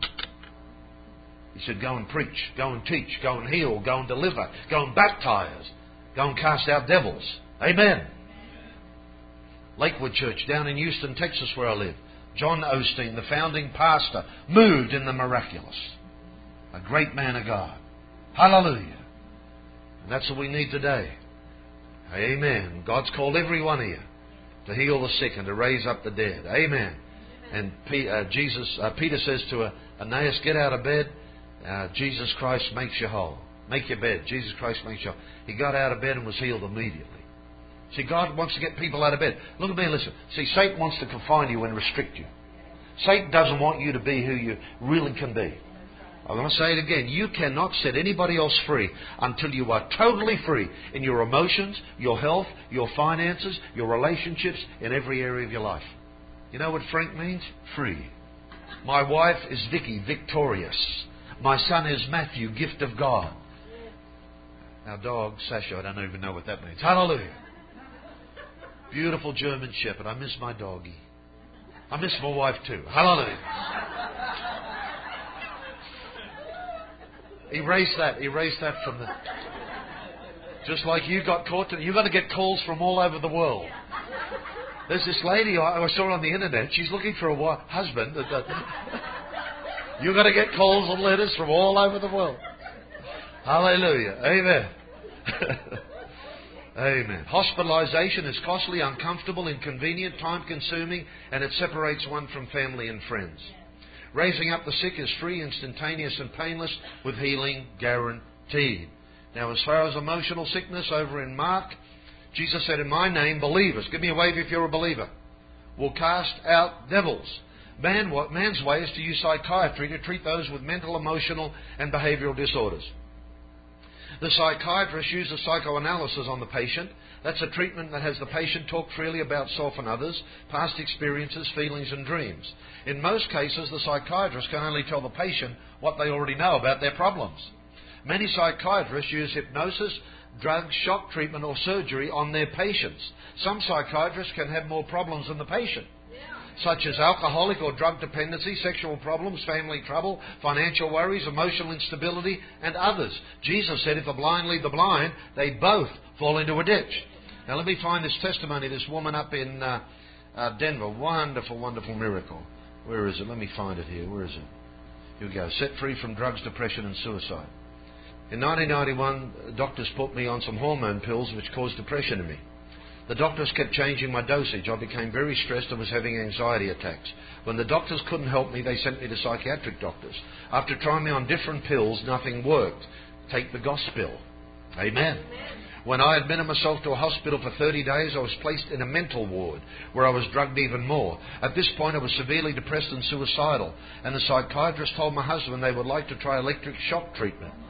S3: He said, go and preach, go and teach, go and heal, go and deliver, go and baptize, go and cast out devils. Amen. Lakewood Church down in Houston, Texas, where I live. John Osteen, the founding pastor, moved in the miraculous. A great man of God. Hallelujah. And that's what we need today. Amen. God's called everyone here to heal the sick and to raise up the dead. Amen. And Peter says to Aeneas, get out of bed. Jesus Christ makes you whole. Make your bed. Jesus Christ makes you whole. He got out of bed and was healed immediately. See, God wants to get people out of bed. Look at me and listen. See, Satan wants to confine you and restrict you. Satan doesn't want you to be who you really can be. I'm going to say it again. You cannot set anybody else free until you are totally free in your emotions, your health, your finances, your relationships, in every area of your life. You know what Frank means? Free. My wife is Vicky, victorious. My son is Matthew, gift of God. Our dog, Sasha, I don't even know what that means. Hallelujah. Beautiful German Shepherd. I miss my doggy. I miss my wife too. Hallelujah. Erase that from the... Just like you got caught. You've got to get calls from all over the world. There's this lady I saw on the internet. She's looking for a husband. You've got to get calls and letters from all over the world. Hallelujah. Amen. Amen. Hospitalization is costly, uncomfortable, inconvenient, time-consuming, and it separates one from family and friends. Raising up the sick is free, instantaneous, and painless, with healing guaranteed. Now, as far as emotional sickness, over in Mark, Jesus said, in my name, believers, give me a wave if you're a believer, will cast out devils. Man's way is to use psychiatry to treat those with mental, emotional, and behavioural disorders. The psychiatrist uses psychoanalysis on the patient. That's a treatment that has the patient talk freely about self and others, past experiences, feelings and dreams. In most cases, the psychiatrist can only tell the patient what they already know about their problems. Many psychiatrists use hypnosis, drugs, shock treatment or surgery on their patients. Some psychiatrists can have more problems than the patient, such as alcoholic or drug dependency, sexual problems, family trouble, financial worries, emotional instability, and others. Jesus said if the blind lead the blind, they both fall into a ditch. Now let me find this testimony, this woman up in Denver. Wonderful, wonderful miracle. Where is it? Let me find it here. Where is it? Here we go. Set free from drugs, depression and suicide. In 1991, doctors put me on some hormone pills which caused depression in me. The doctors kept changing my dosage. I became very stressed and was having anxiety attacks. When the doctors couldn't help me, they sent me to psychiatric doctors. After trying me on different pills, nothing worked. Take the gospel. Amen. When I admitted myself to a hospital for 30 days, I was placed in a mental ward where I was drugged even more. At this point, I was severely depressed and suicidal, and the psychiatrist told my husband they would like to try electric shock treatment.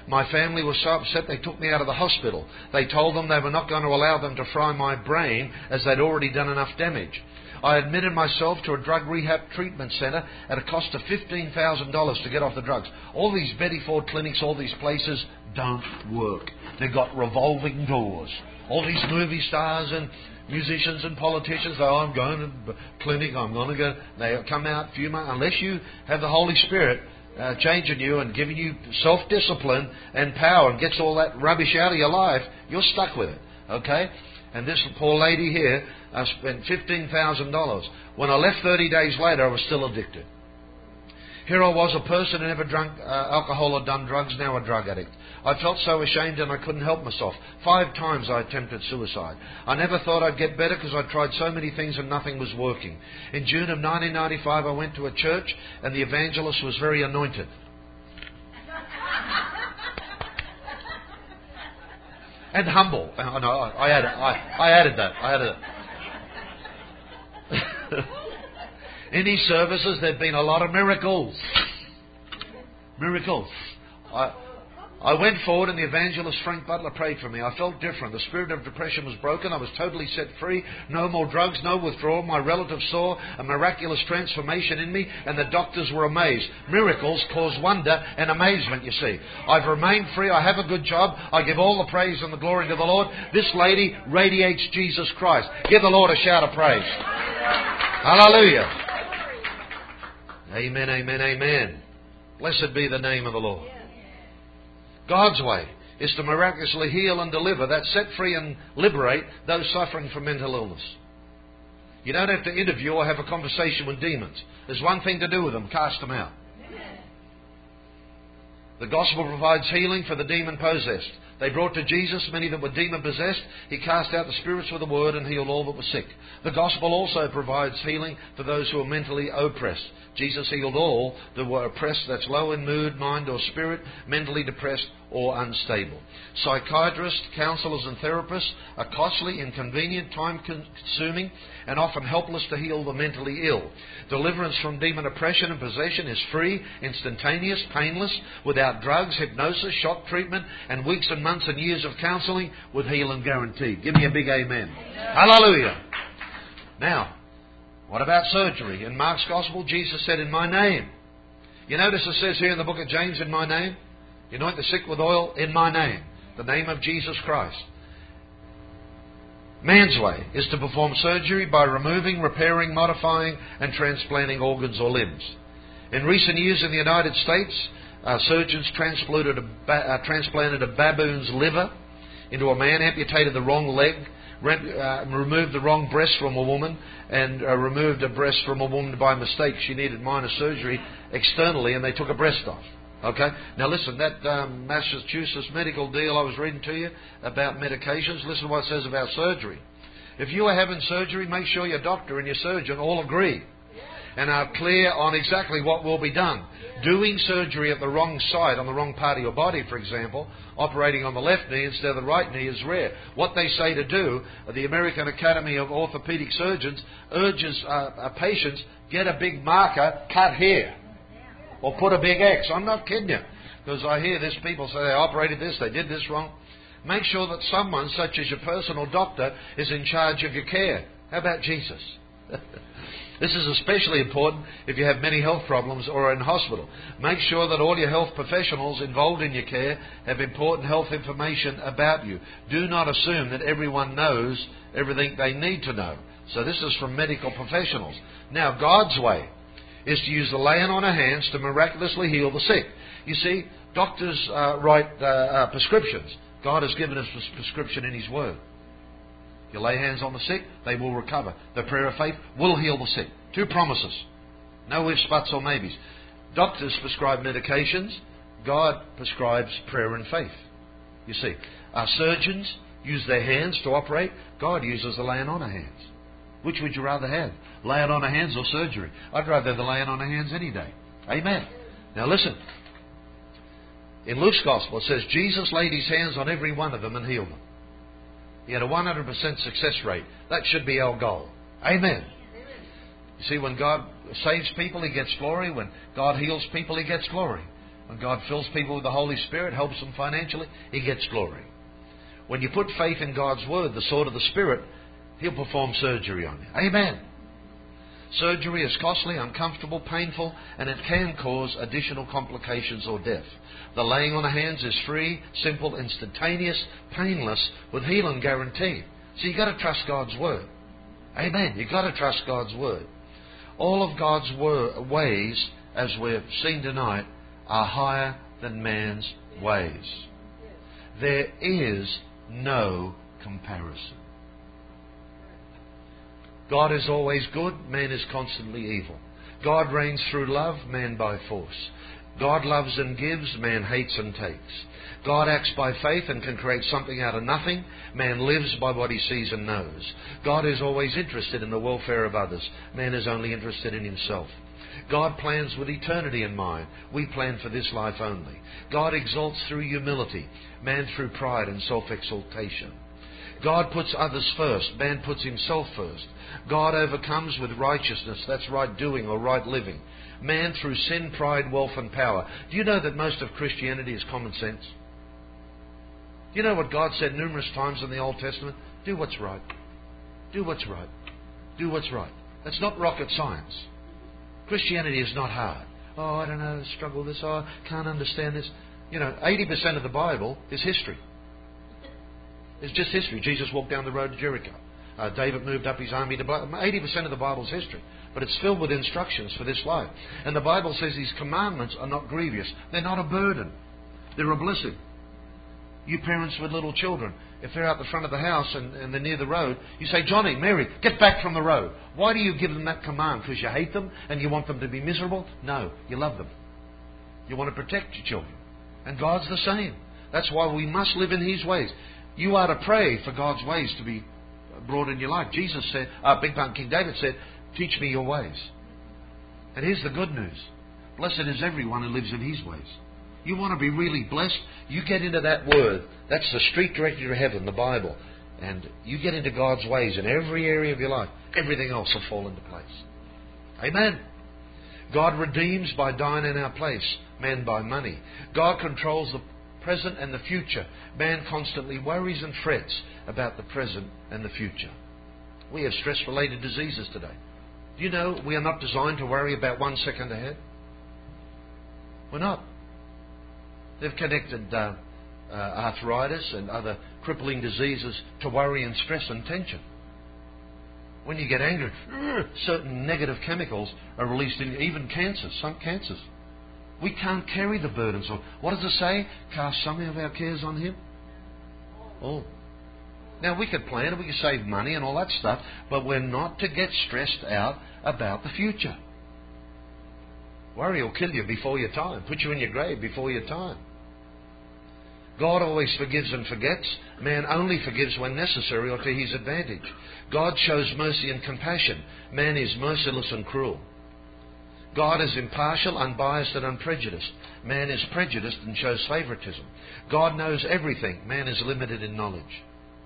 S3: My family was so upset they took me out of the hospital. They told them they were not going to allow them to fry my brain as they'd already done enough damage. I admitted myself to a drug rehab treatment centre at a cost of $15,000 to get off the drugs. All these Betty Ford clinics, all these places don't work. They've got revolving doors. All these movie stars and musicians and politicians, I'm going to the clinic, I'm going to go. They come out a few months. Unless you have the Holy Spirit changing you and giving you self-discipline and power and gets all that rubbish out of your life, you're stuck with it. Okay? And this poor lady here spent $15,000. When I left 30 days later, I was still addicted. Here I was, a person who never drunk alcohol or done drugs, now a drug addict. I felt so ashamed and I couldn't help myself. 5 times I attempted suicide. I never thought I'd get better because I tried so many things and nothing was working. In June of 1995, I went to a church and the evangelist was very anointed. And humble. Oh, no, I added that. In his services, there'd been a lot of miracles. Miracles. I went forward and the evangelist Frank Butler prayed for me. I felt different. The spirit of depression was broken. I was totally set free. No more drugs, no withdrawal. My relatives saw a miraculous transformation in me and the doctors were amazed. Miracles cause wonder and amazement, you see. I've remained free. I have a good job. I give all the praise and the glory to the Lord. This lady radiates Jesus Christ. Give the Lord a shout of praise. Hallelujah. Amen, amen, amen. Blessed be the name of the Lord. God's way is to miraculously heal and deliver, that set free and liberate those suffering from mental illness. You don't have to interview or have a conversation with demons. There's one thing to do with them, cast them out. The gospel provides healing for the demon-possessed. They brought to Jesus many that were demon-possessed. He cast out the spirits with the word and healed all that were sick. The gospel also provides healing for those who are mentally oppressed. Jesus healed all that were oppressed, that's low in mood, mind or spirit, mentally depressed or unstable. Psychiatrists, counsellors and therapists are costly, inconvenient, time-consuming and often helpless to heal the mentally ill. Deliverance from demon oppression and possession is free, instantaneous, painless, without drugs, hypnosis, shock treatment and weeks and months and years of counselling with healing guaranteed. Give me a big amen. Hallelujah. Now, what about surgery? In Mark's Gospel, Jesus said, in my name. You notice it says here in the book of James, in my name. You anoint the sick with oil, in my name. The name of Jesus Christ. Man's way is to perform surgery by removing, repairing, modifying and transplanting organs or limbs. In recent years in the United States, surgeons transplanted a baboon's liver into a man, amputated the wrong leg, removed the wrong breast from a woman, and removed a breast from a woman by mistake. She needed minor surgery externally, and they took a breast off. Okay? Now listen, that Massachusetts medical deal I was reading to you about medications, listen to what it says about surgery. If you are having surgery, make sure your doctor and your surgeon all agree and are clear on exactly what will be done. Doing surgery at the wrong site, on the wrong part of your body, for example, operating on the left knee instead of the right knee is rare. What they say to do, the American Academy of Orthopedic Surgeons urges patients, get a big marker, cut here, or put a big X. I'm not kidding you, because I hear this, people say they operated this, they did this wrong. Make sure that someone, such as your personal doctor, is in charge of your care. How about Jesus? This is especially important if you have many health problems or are in hospital. Make sure that all your health professionals involved in your care have important health information about you. Do not assume that everyone knows everything they need to know. So this is from medical professionals. Now, God's way is to use the laying on of hands to miraculously heal the sick. You see, doctors write prescriptions. God has given us a prescription in His Word. You lay hands on the sick, they will recover. The prayer of faith will heal the sick. 2 promises. No ifs, buts or maybes. Doctors prescribe medications. God prescribes prayer and faith. You see, our surgeons use their hands to operate. God uses the laying on of hands. Which would you rather have? Laying on of hands or surgery? I'd rather have the laying on of hands any day. Amen. Now listen. In Luke's Gospel it says, Jesus laid His hands on every one of them and healed them. He had a 100% success rate. That should be our goal. Amen. You see, when God saves people, He gets glory. When God heals people, He gets glory. When God fills people with the Holy Spirit, helps them financially, He gets glory. When you put faith in God's Word, the sword of the Spirit, He'll perform surgery on you. Amen. Surgery is costly, uncomfortable, painful, and it can cause additional complications or death. The laying on of hands is free, simple, instantaneous, painless, with healing guaranteed. So you've got to trust God's Word. Amen. You've got to trust God's Word. All of God's ways, as we've seen tonight, are higher than man's ways. There is no comparison. God is always good, man is constantly evil. God reigns through love, man by force. God loves and gives, man hates and takes. God acts by faith and can create something out of nothing. Man lives by what he sees and knows. God is always interested in the welfare of others. Man is only interested in himself. God plans with eternity in mind. We plan for this life only. God exalts through humility, man through pride and self-exaltation. God puts others first, man puts himself first. God overcomes with righteousness, that's right doing or right living. Man through sin, pride, wealth and power. Do you know that most of Christianity is common sense? Do you know what God said numerous times in the Old Testament? Do what's right. Do what's right. Do what's right. That's not rocket science. Christianity is not hard. Oh, I don't know, struggle with this, oh, I can't understand this. 80% of the Bible is history. It's just history. Jesus walked down the road to Jericho. David moved up his army to... 80% of the Bible is history. But it's filled with instructions for this life. And the Bible says these commandments are not grievous. They're not a burden. They're a blessing. You parents with little children, if they're out the front of the house and they're near the road, you say, Johnny, Mary, get back from the road. Why do you give them that command? Because you hate them and you want them to be miserable? No, you love them. You want to protect your children. And God's the same. That's why we must live in His ways. You are to pray for God's ways to be brought in your life. Jesus said, King David said, teach me your ways. And here's the good news. Blessed is everyone who lives in His ways. You want to be really blessed? You get into that Word. That's the street directed to heaven, the Bible. And you get into God's ways in every area of your life. Everything else will fall into place. Amen. God redeems by dying in our place. Man by money. God controls the present and the future. Man constantly worries and frets about the present and the future. We have stress-related diseases today. Do you know we are not designed to worry about 1 second ahead? We're not. They've connected arthritis and other crippling diseases to worry and stress and tension. When you get angry, certain negative chemicals are released in even cancers, some cancers. We can't carry the burdens of... What does it say? Cast some of our cares on Him. Oh. Now we could plan and we could save money and all that stuff, but we're not to get stressed out about the future. Worry will kill you before your time. Put you in your grave before your time. God always forgives and forgets. Man only forgives when necessary or to his advantage. God shows mercy and compassion. Man is merciless and cruel. God is impartial, unbiased and unprejudiced. Man is prejudiced and shows favoritism. God knows everything. Man is limited in knowledge.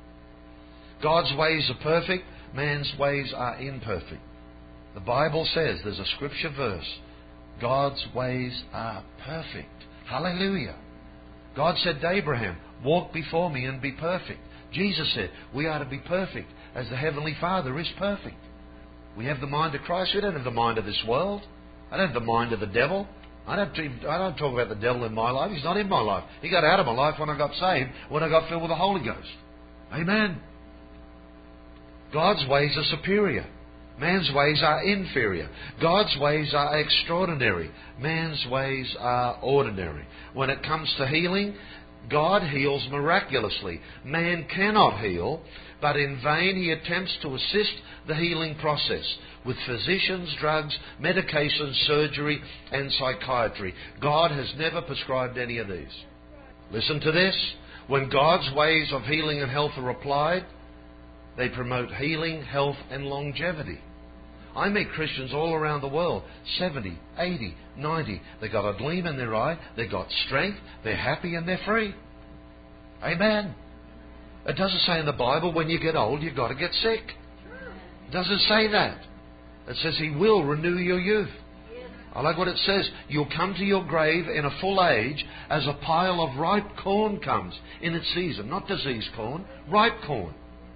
S3: God's ways are perfect. Man's ways are imperfect. The Bible says, there's a scripture verse, God's ways are perfect. Hallelujah. God said to Abraham, walk before me and be perfect. Jesus said, we are to be perfect as the Heavenly Father is perfect. We have the mind of Christ. We don't have the mind of this world. I don't have the mind of the devil. I don't talk about the devil in my life. He's not in my life. He got out of my life when I got saved, when I got filled with the Holy Ghost. Amen. God's ways are superior. Man's ways are inferior. God's ways are extraordinary. Man's ways are ordinary. When it comes to healing, God heals miraculously. Man cannot heal, but in vain he attempts to assist the healing process with physicians, drugs, medications, surgery and psychiatry. God has never prescribed any of these. Listen to this. When God's ways of healing and health are applied, they promote healing, health and longevity. I meet Christians all around the world, 70, 80, 90. They've got a gleam in their eye, they've got strength, they're happy and they're free. Amen. It doesn't say in the Bible when you get old you've got to get sick. It doesn't say that. It says He will renew your youth. I like what it says. You'll come to your grave in a full age as a pile of ripe corn comes in its season. Not diseased corn, ripe corn.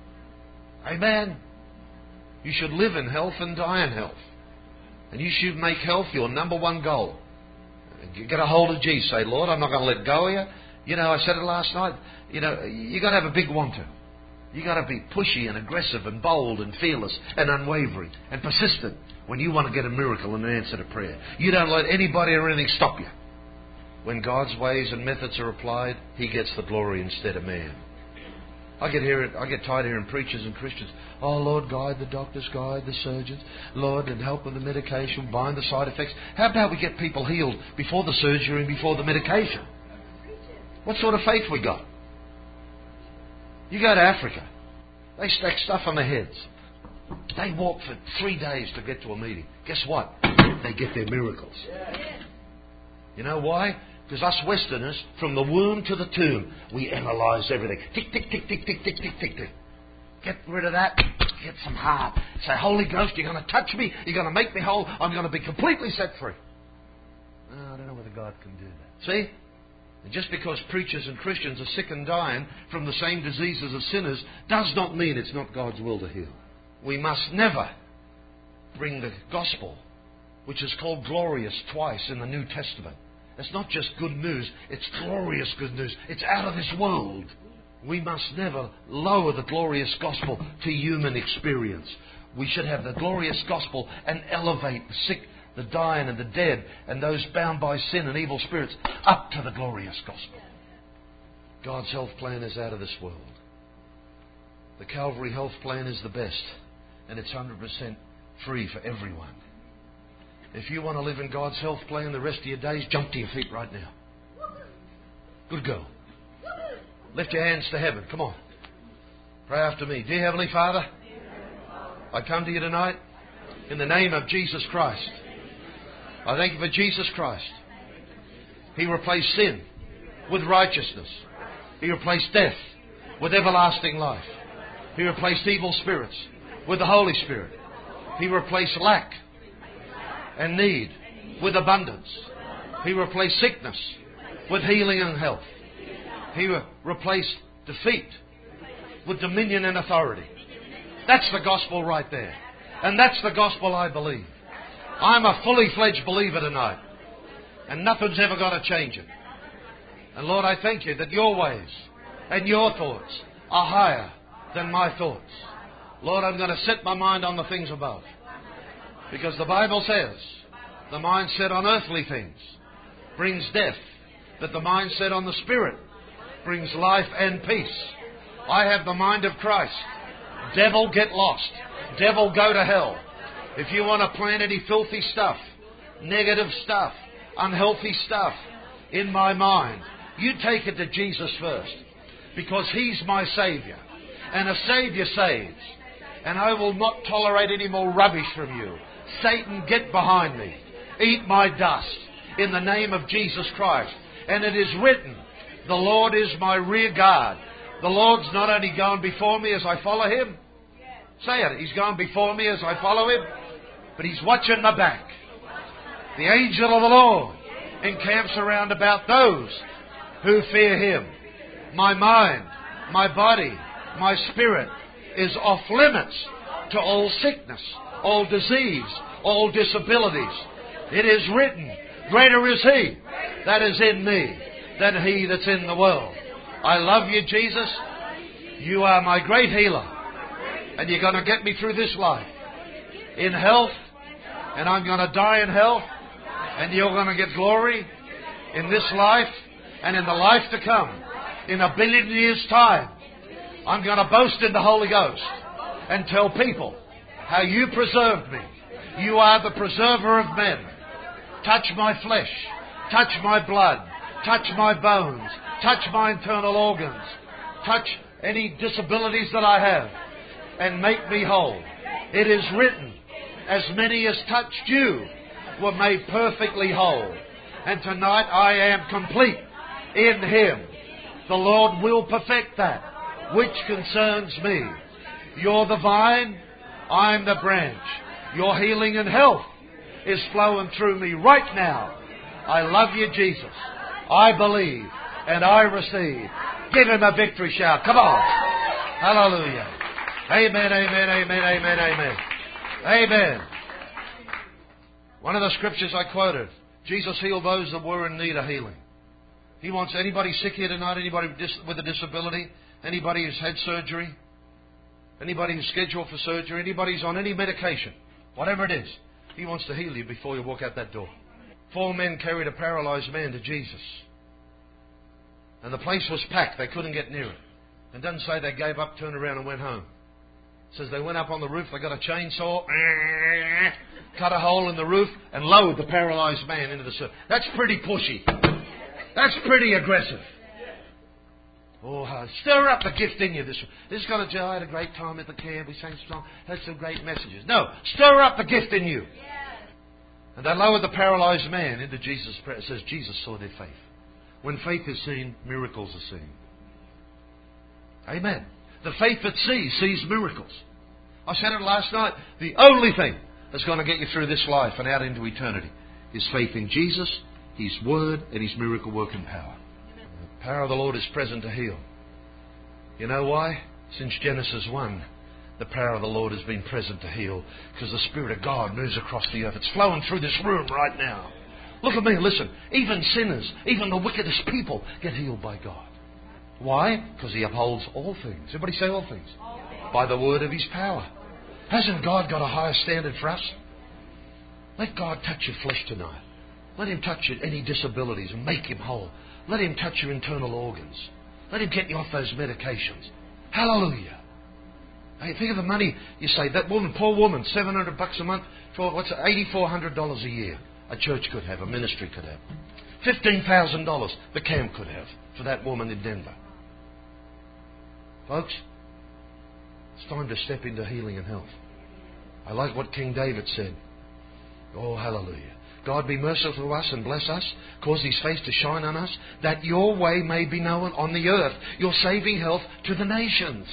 S3: Amen. You should live in health and die in health. And you should make health your number one goal. You get a hold of Jesus. Say, Lord, I'm not going to let go of you. You know, I said it last night. You know, you got to have a big wanter. You got to be pushy and aggressive and bold and fearless and unwavering and persistent when you want to get a miracle and an answer to prayer. You don't let anybody or anything stop you. When God's ways and methods are applied, He gets the glory instead of man. I get tired of hearing preachers and Christians. Oh, Lord, guide the doctors, guide the surgeons. Lord, and help with the medication, bind the side effects. How about we get people healed before the surgery and before the medication? What sort of faith we got? You go to Africa. They stack stuff on their heads. They walk for 3 days to get to a meeting. Guess what? They get their miracles. You know why? Because us Westerners, from the womb to the tomb, we analyse everything. Tick, tick, tick, tick, tick, tick, tick, tick, tick. Get rid of that. Get some heart. Say, Holy Ghost, you're going to touch me. You're going to make me whole. I'm going to be completely set free. Oh, I don't know whether God can do that. See? And just because preachers and Christians are sick and dying from the same diseases as sinners does not mean it's not God's will to heal. We must never bring the gospel, which is called glorious twice in the New Testament. It's not just good news, it's glorious good news. It's out of this world. We must never lower the glorious gospel to human experience. We should have the glorious gospel and elevate the sick, the dying and the dead and those bound by sin and evil spirits up to the glorious gospel. God's health plan is out of this world. The Calvary health plan is the best, and it's 100% free for everyone. If you want to live in God's health plan the rest of your days, jump to your feet right now. Good girl. Lift your hands to heaven. Come on. Pray after me. Dear Heavenly Father, I come to you tonight in the name of Jesus Christ. I thank you for Jesus Christ. He replaced sin with righteousness. He replaced death with everlasting life. He replaced evil spirits with the Holy Spirit. He replaced lack and need with abundance. He replaced sickness with healing and health. He replaced defeat with dominion and authority. That's the gospel right there. And that's the gospel I believe. I'm a fully fledged believer tonight. And nothing's ever going to change it. And Lord, I thank you that your ways and your thoughts are higher than my thoughts. Lord, I'm going to set my mind on the things above. Because the Bible says, the mind set on earthly things brings death, but the mind set on the Spirit brings life and peace. I have the mind of Christ. Devil, get lost. Devil, go to hell. If you want to plant any filthy stuff, negative stuff, unhealthy stuff in my mind, you take it to Jesus first. Because He's my Saviour. And a Saviour saves. And I will not tolerate any more rubbish from you. Satan, get behind me. Eat my dust in the name of Jesus Christ. And it is written, the Lord is my rear guard. The Lord's not only going before me as I follow Him. Say it. He's going before me as I follow Him. But He's watching my back. The angel of the Lord encamps around about those who fear Him. My mind, my body, my spirit is off limits to all sickness, all disease, all disabilities. It is written, greater is He that is in me than he that's in the world. I love you, Jesus. You are my great healer. And you're going to get me through this life in health. And I'm going to die in health. And you're going to get glory in this life and in the life to come. In 1 billion years' time, I'm going to boast in the Holy Ghost and tell people how you preserved me. You are the preserver of men. Touch my flesh. Touch my blood. Touch my bones. Touch my internal organs. Touch any disabilities that I have. And make me whole. It is written, as many as touched you were made perfectly whole. And tonight I am complete in Him. The Lord will perfect that which concerns me. You're the vine, I'm the branch. Your healing and health is flowing through me right now. I love you, Jesus. I believe and I receive. Give Him a victory shout. Come on. Hallelujah. Amen, amen, amen, amen, amen. Amen. One of the scriptures I quoted, Jesus healed those that were in need of healing. He wants anybody sick here tonight, anybody with a disability, anybody who's had surgery, anybody who's scheduled for surgery, anybody who's on any medication, whatever it is, He wants to heal you before you walk out that door. 4 men carried a paralyzed man to Jesus. And the place was packed. They couldn't get near it. It doesn't say they gave up, turned around and went home. It says they went up on the roof, they got a chainsaw, cut a hole in the roof and lowered the paralyzed man into the surf. That's pretty pushy. That's pretty aggressive. Oh, stir up the gift in you. This is going to I had a great time at the camp. We sang some songs, had some great messages. No, stir up the gift in you. And they lowered the paralyzed man into Jesus' prayer. It says Jesus saw their faith. When faith is seen, miracles are seen. Amen. The faith that sees miracles. I said it last night. The only thing that's going to get you through this life and out into eternity is faith in Jesus, His Word, and His miracle working power. The power of the Lord is present to heal. You know why? Since Genesis 1, the power of the Lord has been present to heal, because the Spirit of God moves across the earth. It's flowing through this room right now. Look at me, listen. Even sinners, even the wickedest people get healed by God. Why? Because He upholds all things. Everybody say all things. By the word of His power. Hasn't God got a higher standard for us? Let God touch your flesh tonight. Let Him touch any disabilities and make Him whole. Let Him touch your internal organs. Let Him get you off those medications. Hallelujah. Hey, think of the money. You say, that woman, poor woman, $700 a month, for what's it, $8,400 a year. A church could have, a ministry could have. $15,000 the camp could have for that woman in Denver. Folks, it's time to step into healing and health. I like what King David said. Oh, hallelujah. God be merciful to us and bless us, cause His face to shine on us, that your way may be known on the earth, your saving health to the nations.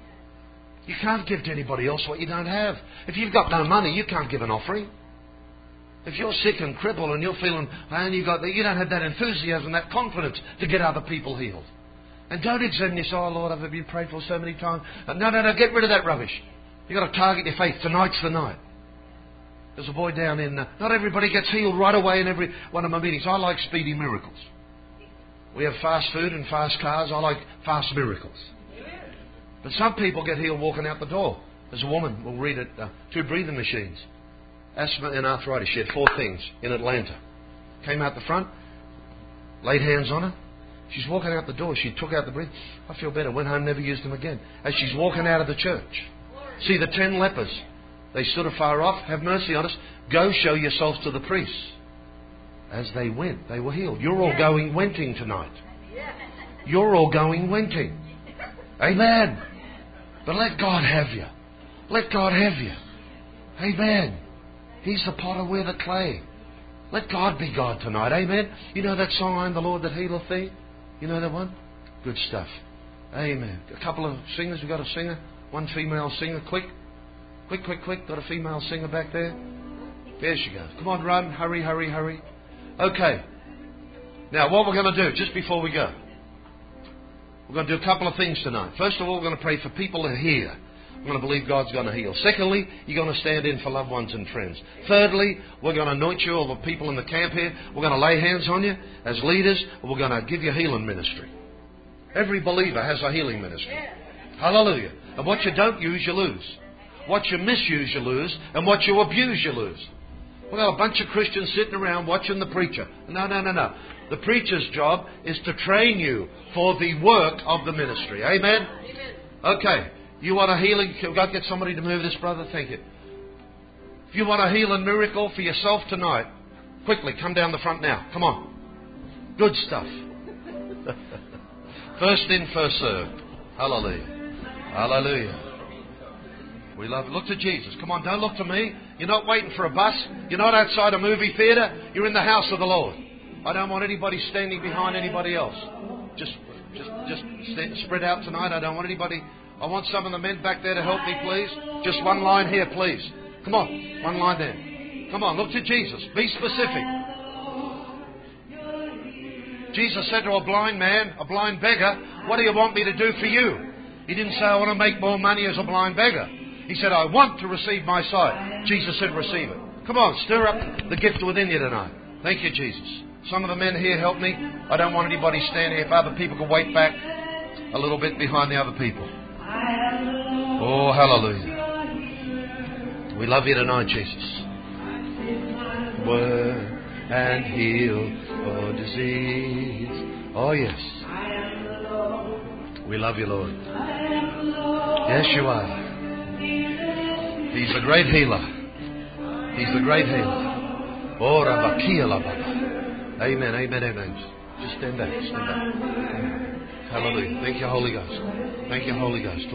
S3: You can't give to anybody else what you don't have. If you've got no money, you can't give an offering. If you're sick and crippled and you're feeling, and you don't have that enthusiasm, that confidence to get other people healed. And don't examine this, oh Lord, I've been prayed for so many times. No, get rid of that rubbish. You've got to target your faith. Tonight's the night. There's a boy down in, not everybody gets healed right away in every one of my meetings. I like speedy miracles. We have fast food and fast cars. I like fast miracles. But some people get healed walking out the door. There's a woman, we'll read it, 2 breathing machines. Asthma and arthritis. She had 4 things in Atlanta. Came out the front, laid hands on her. She's walking out the door. She took out the breath. I feel better. Went home, never used them again. As she's walking out of the church. See the 10 lepers. They stood afar off. Have mercy on us. Go show yourselves to the priests. As they went, they were healed. You're all going wenting tonight. You're all going wenting. Amen. But let God have you. Let God have you. Amen. He's the potter, we're the clay. Let God be God tonight. Amen. You know that song, I am the Lord that healeth thee? You know that one? Good stuff. Amen. A couple of singers. We've got a singer. One female singer. Quick. Got a female singer back there. There she goes. Come on, run. Hurry. Okay. Now, what we're going to do, just before we go, we're going to do a couple of things tonight. First of all, we're going to pray for people who are here. We're going to believe God's going to heal. Secondly, you're going to stand in for loved ones and friends. Thirdly, we're going to anoint you, all the people in the camp here. We're going to lay hands on you as leaders. And we're going to give you a healing ministry. Every believer has a healing ministry. Hallelujah. And what you don't use, you lose. What you misuse, you lose. And what you abuse, you lose. We've got a bunch of Christians sitting around watching the preacher. No. The preacher's job is to train you for the work of the ministry. Amen? Okay. You want a healing? Can God get somebody to move this, brother? Thank you. If you want a healing miracle for yourself tonight, quickly, come down the front now. Come on. Good stuff. First in, first served. Hallelujah. We love. Look to Jesus. Come on, don't look to me. You're not waiting for a bus. You're not outside a movie theatre. You're in the house of the Lord. I don't want anybody standing behind anybody else. Just spread out tonight. I don't want anybody. I want some of the men back there to help me, please. Just one line here, please. Come on. One line there. Come on, look to Jesus. Be specific. Jesus said to a blind man, a blind beggar, what do you want me to do for you? He didn't say, I want to make more money as a blind beggar. He said, I want to receive my sight. Jesus said, receive it. Come on, stir up the gift within you tonight. Thank you, Jesus. Some of the men here help me. I don't want anybody standing here. If other people can wait back a little bit behind the other people. Oh, hallelujah. We love you tonight, Jesus. Word and heal for disease. Oh, yes. We love you, Lord. Yes, you are. He's the great healer. He's the great healer. Oh, Rabakia Baba. Amen, amen, amen. Just stand back, stand back. Hallelujah. Thank you, Holy Ghost. Thank you, Holy Ghost.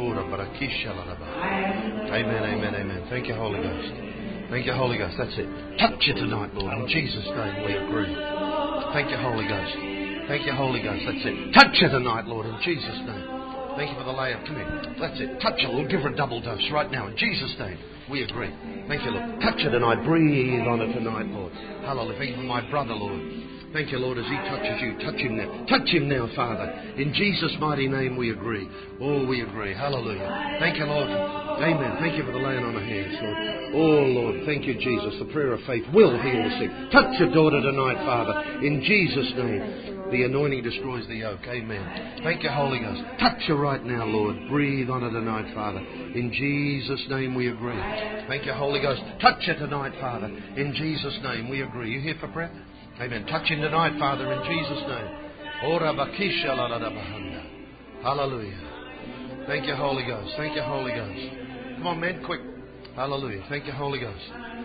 S3: Amen, amen, amen. Thank you, Holy Ghost. Thank you, Holy Ghost. That's it. Touch you tonight, Lord. In Jesus' name we agree. Thank you, Holy Ghost. Thank you, Holy Ghost. That's it. Touch you tonight, Lord. In Jesus' name. Thank you for the layup. Come here. That's it. Touch her, Lord. Give her a double dose right now. In Jesus' name, we agree. Thank you, Lord. Touch her tonight. Breathe on her tonight, Lord. Hallelujah. Thank you for my brother, Lord. Thank you, Lord, as he touches you. Touch him now. Touch him now, Father. In Jesus' mighty name, we agree. Oh, we agree. Hallelujah. Thank you, Lord. Amen. Thank you for the laying on of hands, Lord. Oh, Lord. Thank you, Jesus. The prayer of faith will heal the sick. Touch your daughter tonight, Father. In Jesus' name. The anointing destroys the yoke. Amen. Thank you, Holy Ghost. Touch her right now, Lord. Breathe on her tonight, Father. In Jesus' name we agree. Thank you, Holy Ghost. Touch her tonight, Father. In Jesus' name we agree. You here for prayer? Amen. Touch him tonight, Father, in Jesus' name. Hallelujah. Thank you, Holy Ghost. Thank you, Holy Ghost. Come on, man, quick. Hallelujah. Thank you, Holy Ghost.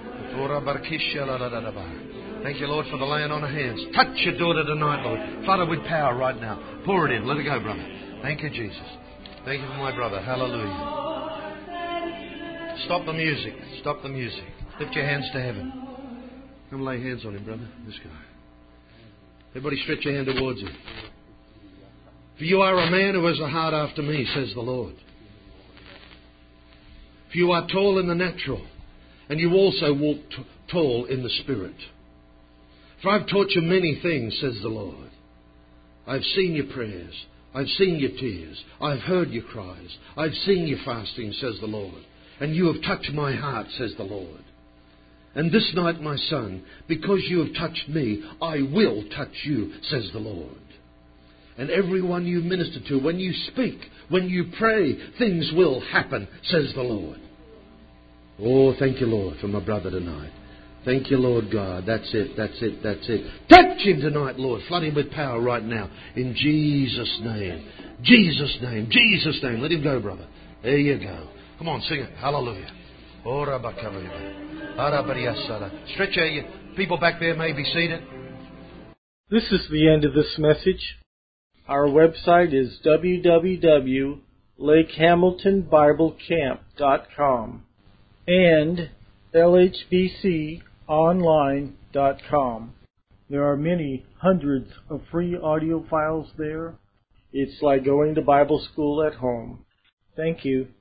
S3: Thank you, Lord, for the laying on of hands. Touch your daughter tonight, Lord. Father, with power right now. Pour it in. Let it go, brother. Thank you, Jesus. Thank you for my brother. Hallelujah. Stop the music. Stop the music. Lift your hands to heaven. Come lay hands on him, brother. This guy. Everybody stretch your hand towards him. For you are a man who has a heart after me, says the Lord. For you are tall in the natural, and you also walk tall in the spirit. For I've taught you many things, says the Lord. I've seen your prayers. I've seen your tears. I've heard your cries. I've seen your fasting, says the Lord. And you have touched my heart, says the Lord. And this night, my son, because you have touched me, I will touch you, says the Lord. And everyone you minister to, when you speak, when you pray, things will happen, says the Lord. Oh, thank you, Lord, for my brother tonight. Thank you, Lord God. That's it, that's it, that's it. Touch him tonight, Lord. Flood him with power right now. In Jesus' name. Jesus' name. Jesus' name. Let him go, brother. There you go. Come on, sing it. Hallelujah. Stretch out your people back there may be seated.
S1: This is the end of this message. Our website is www.lakehamiltonbiblecamp.com and lhbconline.com. There are many hundreds of free audio files there. It's like going to Bible school at home. Thank you.